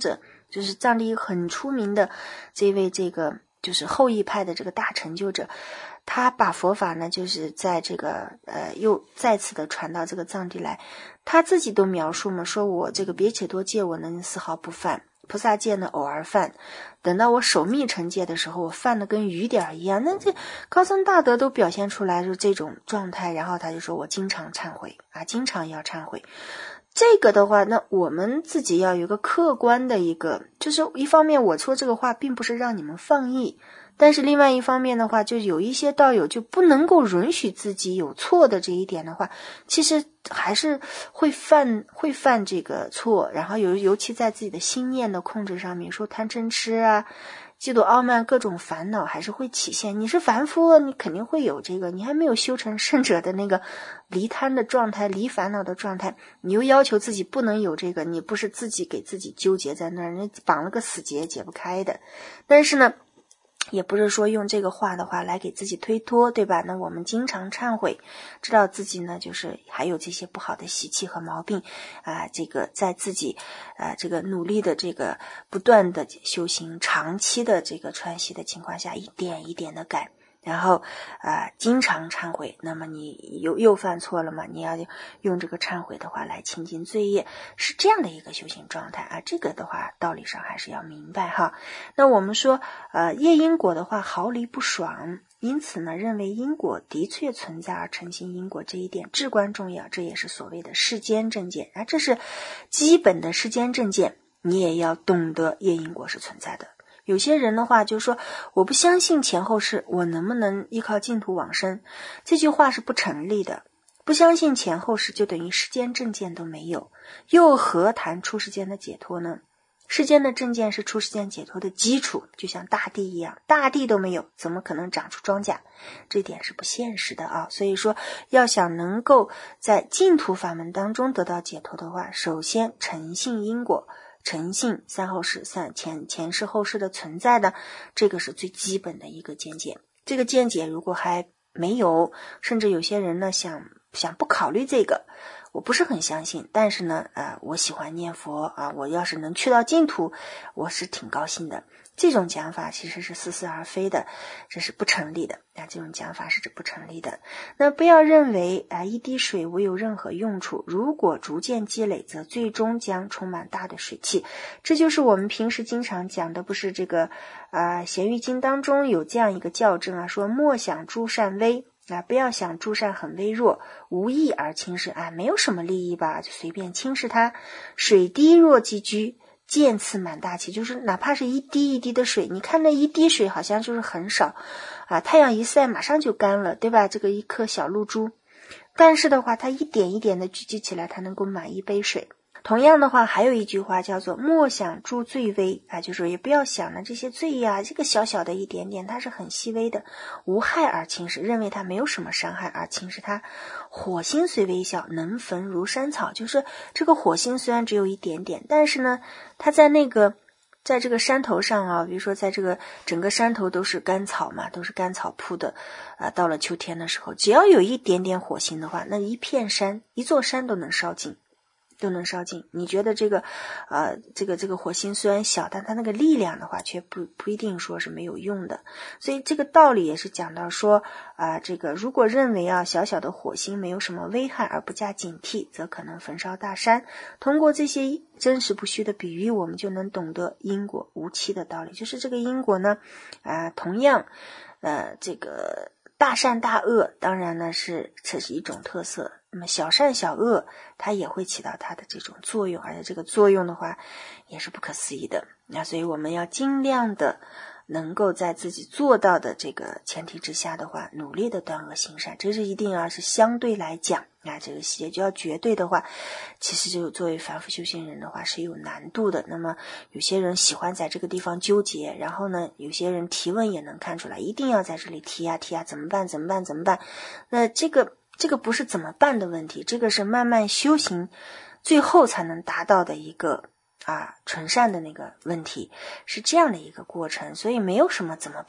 就是藏地很出名的这位这个就是后羿派的这个大成就者，他把佛法呢就是在这个呃又再次的传到这个藏地来，他自己都描述嘛，说我这个别解脱戒我能丝毫不犯，菩萨戒呢偶尔犯，等到我守密成戒的时候我犯的跟雨点一样，那这高僧大德都表现出来就这种状态，然后他就说我经常忏悔啊，经常要忏悔。这个的话，那我们自己要有一个客观的一个，就是一方面我说这个话并不是让你们放逸，但是另外一方面的话，就有一些道友就不能够允许自己有错的这一点的话，其实还是会犯会犯这个错，然后尤尤其在自己的心念的控制上面，说贪嗔痴啊、嫉妒傲慢各种烦恼还是会起现。你是凡夫，你肯定会有这个，你还没有修成圣者的那个离贪的状态、离烦恼的状态，你又要求自己不能有这个，你不是自己给自己纠结在那儿，你绑了个死结解不开的。但是呢也不是说用这个话的话来给自己推脱，对吧？那我们经常忏悔，知道自己呢就是还有这些不好的习气和毛病啊、呃，这个在自己啊、呃、这个努力的这个不断的修行，长期的这个串习的情况下，一点一点的改。然后啊、呃，经常忏悔，那么你又又犯错了嘛？你要用这个忏悔的话来清净罪业，是这样的一个修行状态啊。这个的话，道理上还是要明白哈。那我们说，呃，业因果的话，毫厘不爽，因此呢，认为因果的确存在而诚信因果这一点至关重要，这也是所谓的世间正见啊，这是基本的世间正见，你也要懂得业因果是存在的。有些人的话就说我不相信前后世，我能不能依靠净土往生？这句话是不成立的。不相信前后世就等于世间正见都没有，又何谈出世间的解脱呢？世间的正见是出世间解脱的基础，就像大地一样，大地都没有，怎么可能长出庄稼？这点是不现实的啊！所以说要想能够在净土法门当中得到解脱的话，首先诚信因果，诚信三后世、三前前世后世的存在的，这个是最基本的一个见解。这个见解如果还没有，甚至有些人呢想想不考虑这个，我不是很相信，但是呢，呃，我喜欢念佛啊，我要是能去到净土，我是挺高兴的。这种讲法其实是似是而非的，这是不成立的啊！这种讲法是不成立的。那不要认为啊，一滴水无有任何用处，如果逐渐积累，则最终将充满大的水汽。这就是我们平时经常讲的，不是这个啊，《咸鱼经》当中有这样一个校正啊，说莫想诸善微啊，不要想诸善很微弱，无益而轻视啊，没有什么利益吧，就随便轻视它。水滴若积居，渐次满大气，就是哪怕是一滴一滴的水，你看那一滴水好像就是很少啊，太阳一晒马上就干了，对吧？这个一颗小露珠，但是的话它一点一点的聚集起来，它能够满一杯水。同样的话还有一句话叫做莫想诸罪微啊，就是也不要想了这些罪呀、啊，这个小小的一点点它是很细微的，无害而轻视，认为它没有什么伤害而轻视它。火星虽微小，能焚如山草，就是这个火星虽然只有一点点，但是呢它在那个在这个山头上啊，比如说在这个整个山头都是干草嘛，都是干草铺的啊，到了秋天的时候，只要有一点点火星的话，那一片山一座山都能烧尽都能烧尽。你觉得这个呃，这个这个火星虽然小，但它那个力量的话却不不一定说是没有用的。所以这个道理也是讲到说啊、呃，这个如果认为啊小小的火星没有什么危害而不加警惕，则可能焚烧大山。通过这些真实不虚的比喻，我们就能懂得因果无期的道理。就是这个因果呢啊、呃，同样呃这个大善大恶当然呢是这是一种特色，那么小善小恶它也会起到它的这种作用，而且这个作用的话也是不可思议的。那所以我们要尽量的能够在自己做到的这个前提之下的话，努力的断恶行善，这是一定要是相对来讲啊，这个细节就要绝对的话，其实就作为凡夫修行人的话是有难度的。那么有些人喜欢在这个地方纠结，然后呢有些人提问也能看出来，一定要在这里提啊提啊，怎么办怎么办怎么办。那这个这个不是怎么办的问题，这个是慢慢修行最后才能达到的一个啊纯善的那个问题，是这样的一个过程。所以没有什么怎么办，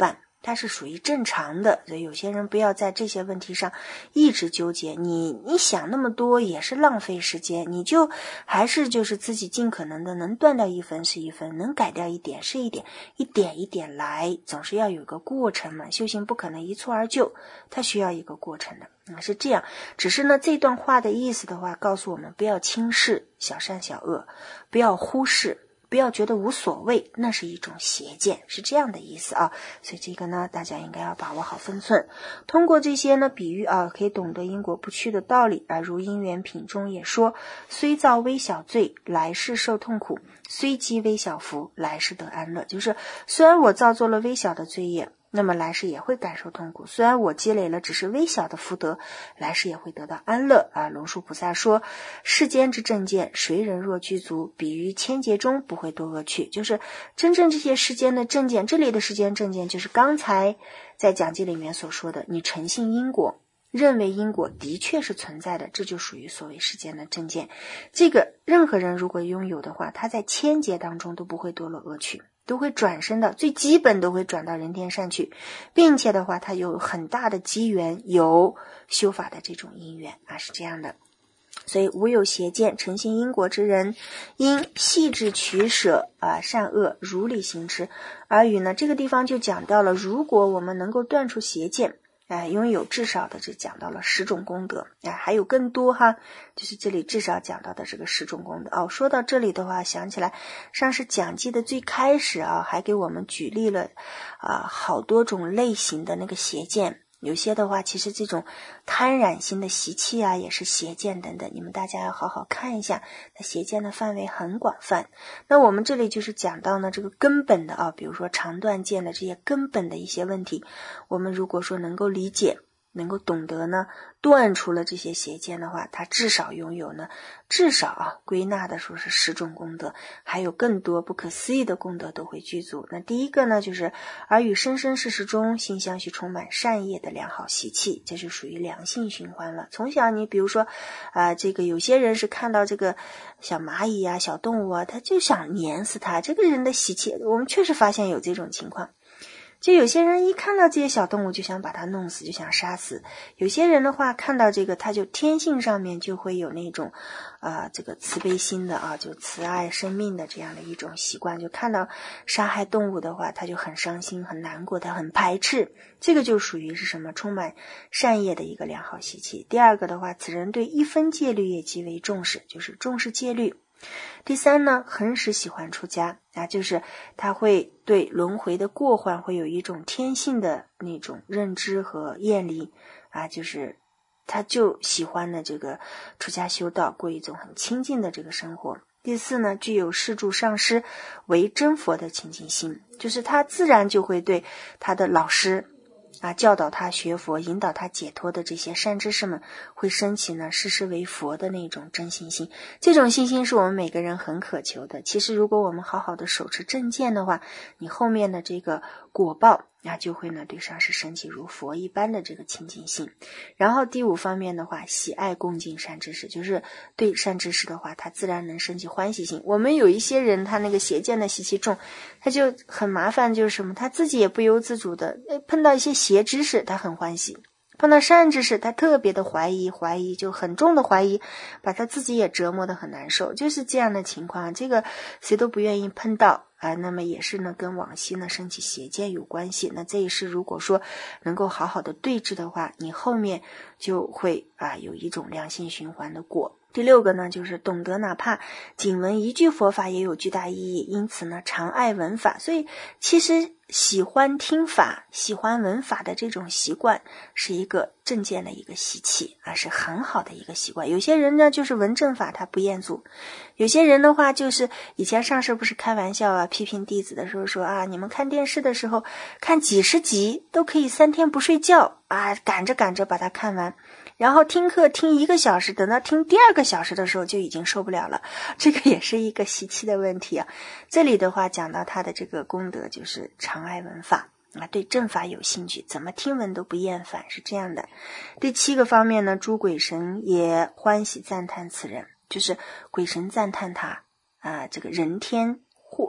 它是属于正常的，所以有些人不要在这些问题上一直纠结，你你想那么多也是浪费时间，你就还是就是自己尽可能的能断掉一分是一分，能改掉一点是一点，一点一点来，总是要有个过程嘛，修行不可能一蹴而就，它需要一个过程的。嗯，是这样。只是呢，这段话的意思的话，告诉我们不要轻视小善小恶，不要忽视，不要觉得无所谓，那是一种邪见，是这样的意思啊。所以这个呢，大家应该要把握好分寸。通过这些呢比喻啊，可以懂得因果不屈的道理啊。如因缘品中也说，虽造微小罪，来世受痛苦；虽积微小福，来世得安乐。就是虽然我造作了微小的罪业，那么来世也会感受痛苦，虽然我积累了只是微小的福德，来世也会得到安乐啊。龙树菩萨说，世间之正见，谁人若具足，比于千劫中不会多恶趣。就是真正这些世间的正见，这里的世间正见就是刚才在讲记里面所说的，你诚信因果，认为因果的确是存在的，这就属于所谓世间的正见。这个任何人如果拥有的话，他在千劫当中都不会堕落恶趣，都会转生的，最基本都会转到人天善去，并且的话他有很大的机缘，有修法的这种因缘啊，是这样的。所以无有邪见，诚信因果之人，应细致取舍啊，善恶如理行之。而语呢，这个地方就讲到了，如果我们能够断除邪见，哎，拥有至少的，这讲到了十种功德，哎，还有更多哈，就是这里至少讲到的这个十种功德哦。说到这里的话，想起来上次讲记的最开始啊，还给我们举例了啊，好多种类型的那个邪见。有些的话，其实这种贪染心的习气啊，也是邪见等等，你们大家要好好看一下，那邪见的范围很广泛。那我们这里就是讲到呢这个根本的啊，比如说长断见的这些根本的一些问题，我们如果说能够理解，能够懂得呢，断除了这些邪见的话，他至少拥有呢，至少啊归纳的说是十种功德，还有更多不可思议的功德都会具足。那第一个呢，就是而与生生世世中心相续充满善业的良好习气，这就属于良性循环了。从小你比如说啊、呃，这个有些人是看到这个小蚂蚁啊小动物啊，他就想碾死它，这个人的习气我们确实发现有这种情况。就有些人一看到这些小动物就想把它弄死，就想杀死。有些人的话看到这个他就天性上面就会有那种啊、呃、这个慈悲心的啊，就慈爱生命的这样的一种习惯，就看到杀害动物的话他就很伤心很难过，他很排斥，这个就属于是什么充满善业的一个良好习气。第二个的话，此人对一分戒律也极为重视，就是重视戒律。第三呢，很使喜欢出家啊，就是他会对轮回的过患会有一种天性的那种认知和厌离啊，就是他就喜欢呢这个出家修道，过一种很清净的这个生活。第四呢，具有视助上师为真佛的清净心，就是他自然就会对他的老师啊，教导他学佛，引导他解脱的这些善知识们，会升起呢视师为佛的那种真信心。这种信心是我们每个人很渴求的。其实如果我们好好的手持正见的话，你后面的这个果报啊，就会呢对上师升起如佛一般的这个清净心。然后第五方面的话，喜爱恭敬善知识，就是对善知识的话，他自然能升起欢喜心。我们有一些人他那个邪见的习气重，他就很麻烦，就是什么，他自己也不由自主的碰到一些邪知识他很欢喜，碰到善知识他特别的怀疑怀疑就很重的怀疑，把他自己也折磨得很难受，就是这样的情况。这个谁都不愿意碰到啊，那么也是呢跟往昔呢升起邪见有关系。那这一世如果说能够好好的对治的话，你后面就会啊有一种良性循环的果。第六个呢，就是懂得哪怕仅闻一句佛法也有巨大意义，因此呢常爱闻法。所以其实喜欢听法喜欢闻法的这种习惯是一个正见的一个习气啊，是很好的一个习惯。有些人呢就是闻正法他不厌足，有些人的话就是以前上师不是开玩笑啊批评弟子的时候说啊，你们看电视的时候看几十集都可以三天不睡觉啊，赶着赶着把它看完，然后听课听一个小时，等到听第二个小时的时候就已经受不了了，这个也是一个习气的问题啊。这里的话讲到他的这个功德，就是常爱闻法啊，对正法有兴趣，怎么听闻都不厌烦，是这样的。第七个方面呢，诸鬼神也欢喜赞叹此人，就是鬼神赞叹他啊，这个人天护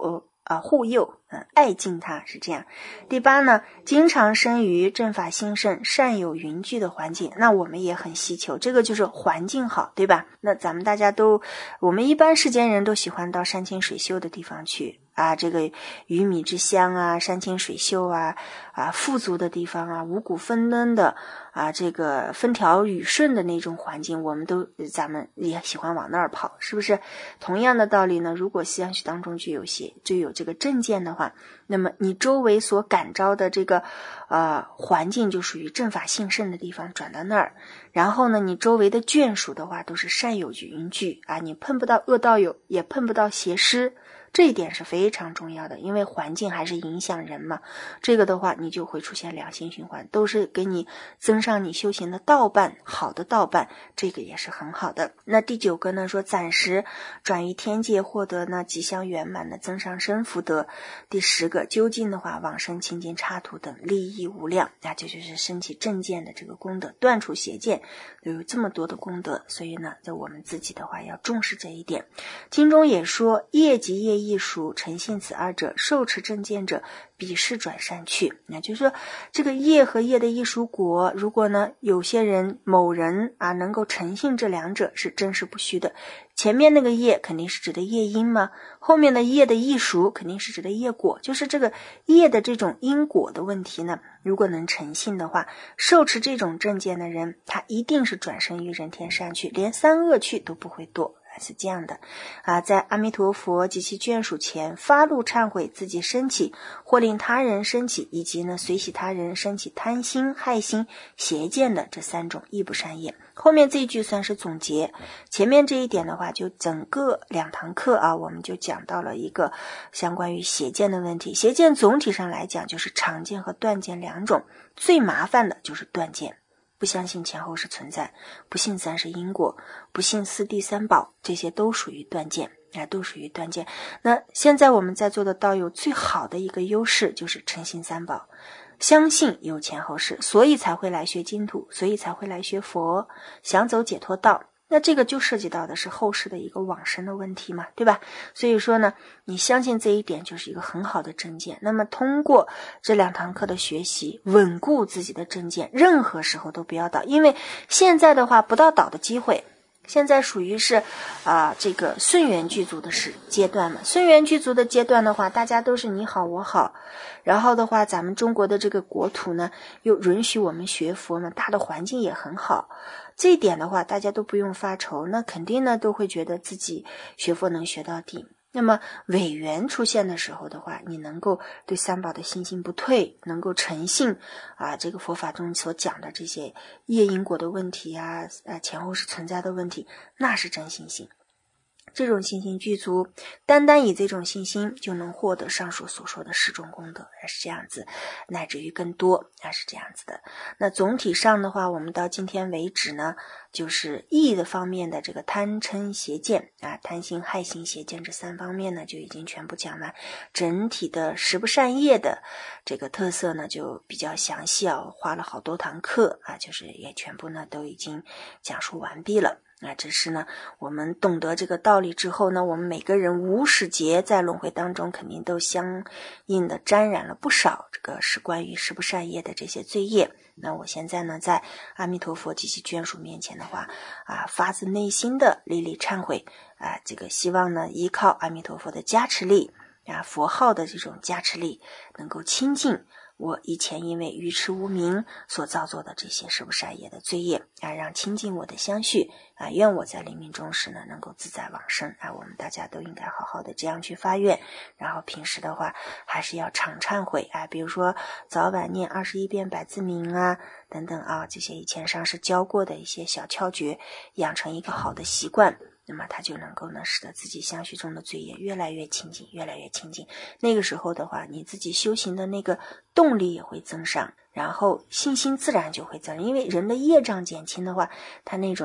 啊、呃、护佑，嗯、呃，爱敬他，是这样。第八呢，经常生于正法兴盛、善有云聚的环境，那我们也很希求，这个就是环境好，对吧？那咱们大家都，我们一般世间人都喜欢到山清水秀的地方去啊，这个鱼米之乡啊，山清水秀啊，啊，富足的地方啊，五谷丰登的啊，这个风调雨顺的那种环境，我们都咱们也喜欢往那儿跑，是不是？同样的道理呢，如果西洋学当中就有些就有这个正见的话，那么你周围所感召的这个呃环境就属于正法兴盛的地方，转到那儿，然后呢，你周围的眷属的话都是善有云聚啊，你碰不到恶道友，也碰不到邪师。这一点是非常重要的，因为环境还是影响人嘛。这个的话，你就会出现良性循环，都是给你增上你修行的道伴，好的道伴，这个也是很好的。那第九个呢，说暂时转于天界，获得呢吉祥圆满的增上生福德。第十个，究竟的话，往生清净刹土等利益无量，那这就是升起正见的这个功德，断除邪见，有这么多的功德，所以呢，在我们自己的话要重视这一点。经中也说，业及业亦熟，诚信此二者，受持正见者，彼是转善去。那就是说，这个业和业的艺熟果，如果呢有些人某人啊能够诚信这两者，是真实不虚的。前面那个业肯定是指的业因嘛，后面的业的艺熟肯定是指的业果，就是这个业的这种因果的问题呢，如果能诚信的话，受持这种正见的人，他一定是转生于人天善趣，连三恶趣都不会堕。是这样的啊，在阿弥陀佛及其眷属前发怒忏悔自己升起，或令他人升起，以及呢随喜他人升起贪心、害心、邪见的这三种亦不善业。后面这一句算是总结，前面这一点的话，就整个两堂课啊，我们就讲到了一个相关于邪见的问题。邪见总体上来讲就是常见和断见两种，最麻烦的就是断见。不相信前后是存在，不信三世因果，不信四谛三宝，这些都属于断见啊，都属于断见。那现在我们在座的道友最好的一个优势就是诚信三宝，相信有前后世，所以才会来学净土，所以才会来学佛，想走解脱道。那这个就涉及到的是后世的一个往生的问题嘛，对吧？所以说呢，你相信这一点就是一个很好的正见。那么通过这两堂课的学习，稳固自己的正见，任何时候都不要倒，因为现在的话不到倒的机会。现在属于是啊、呃、这个顺缘具足的时阶段嘛。顺缘具足的阶段的话，大家都是你好我好，然后的话咱们中国的这个国土呢又允许我们学佛嘛，大的环境也很好，这一点的话大家都不用发愁，那肯定呢都会觉得自己学佛能学到底。那么违缘出现的时候的话，你能够对三宝的信心不退，能够诚信啊，这个佛法中所讲的这些业因果的问题啊，啊前后是存在的问题，那是真信心。这种信心具足，单单以这种信心就能获得上述所说的十种功德，是这样子，乃至于更多，啊是这样子的。那总体上的话，我们到今天为止呢，就是义的方面的这个贪嗔邪见啊，贪心、害心、邪见这三方面呢，就已经全部讲完。整体的十不善业的这个特色呢，就比较详细啊，花了好多堂课啊，就是也全部呢都已经讲述完毕了。那只是呢，我们懂得这个道理之后呢，我们每个人无始劫在轮回当中肯定都相应的沾染了不少这个是关于十不善业的这些罪业。那我现在呢，在阿弥陀佛及其眷属面前的话啊，发自内心的历历忏悔啊，这个希望呢依靠阿弥陀佛的加持力啊，佛号的这种加持力，能够清净我以前因为愚痴无明所造作的这些十不善业的罪业啊，让清净我的相续啊，愿我在临命终时呢能够自在往生啊，我们大家都应该好好的这样去发愿，然后平时的话还是要常忏悔啊，比如说早晚念二十一遍百字明啊等等啊，这些以前上师教过的一些小窍诀，养成一个好的习惯，那么他就能够呢使得自己相续中的罪业越来越清净，越来越清净。那个时候的话，你自己修行的那个动力也会增上，然后信心自然就会增，因为人的业障减轻的话，他那种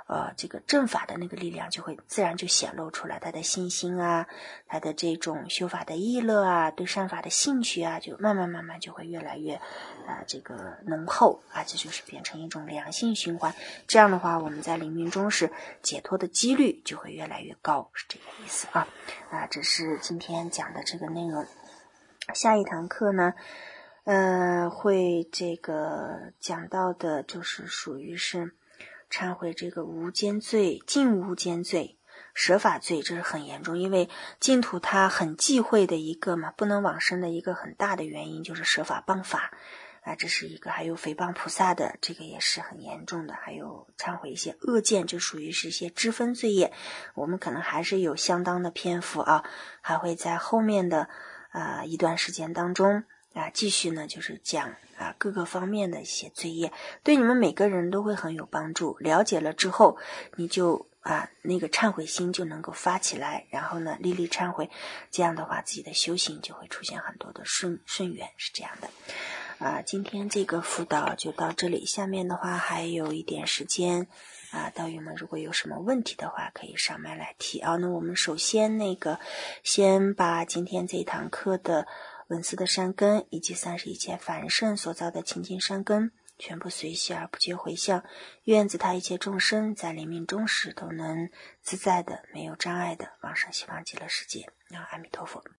呃这个正法的那个力量就会自然就显露出来，他的信心啊，他的这种修法的意乐啊，对善法的兴趣啊，就慢慢慢慢就会越来越啊、呃、这个浓厚啊，这就是变成一种良性循环。这样的话，我们在临命终时解脱的几率就会越来越高，是这个意思啊。啊，这是今天讲的这个内容。下一堂课呢，呃，会这个讲到的就是属于是忏悔这个无间罪、净无间罪、舍法罪，这是很严重，因为净土它很忌讳的一个嘛，不能往生的一个很大的原因就是舍法谤法啊，这是一个，还有诽谤菩萨的，这个也是很严重的，还有忏悔一些恶见，这属于是一些支分罪业，我们可能还是有相当的篇幅啊，还会在后面的啊、呃、一段时间当中啊继续呢就是讲啊各个方面的一些罪业，对你们每个人都会很有帮助，了解了之后你就啊那个忏悔心就能够发起来，然后呢历历忏悔，这样的话自己的修行就会出现很多的顺顺缘，是这样的。啊，今天这个辅导就到这里，下面的话还有一点时间啊，道友们如果有什么问题的话可以上麦来提啊。那我们首先那个先把今天这一堂课的文思的善根以及三十一切凡圣所造的清净善根全部随喜而不觉回向，愿自他一切众生在临命终时都能自在的没有障碍的往生西方极乐世界。啊，阿弥陀佛。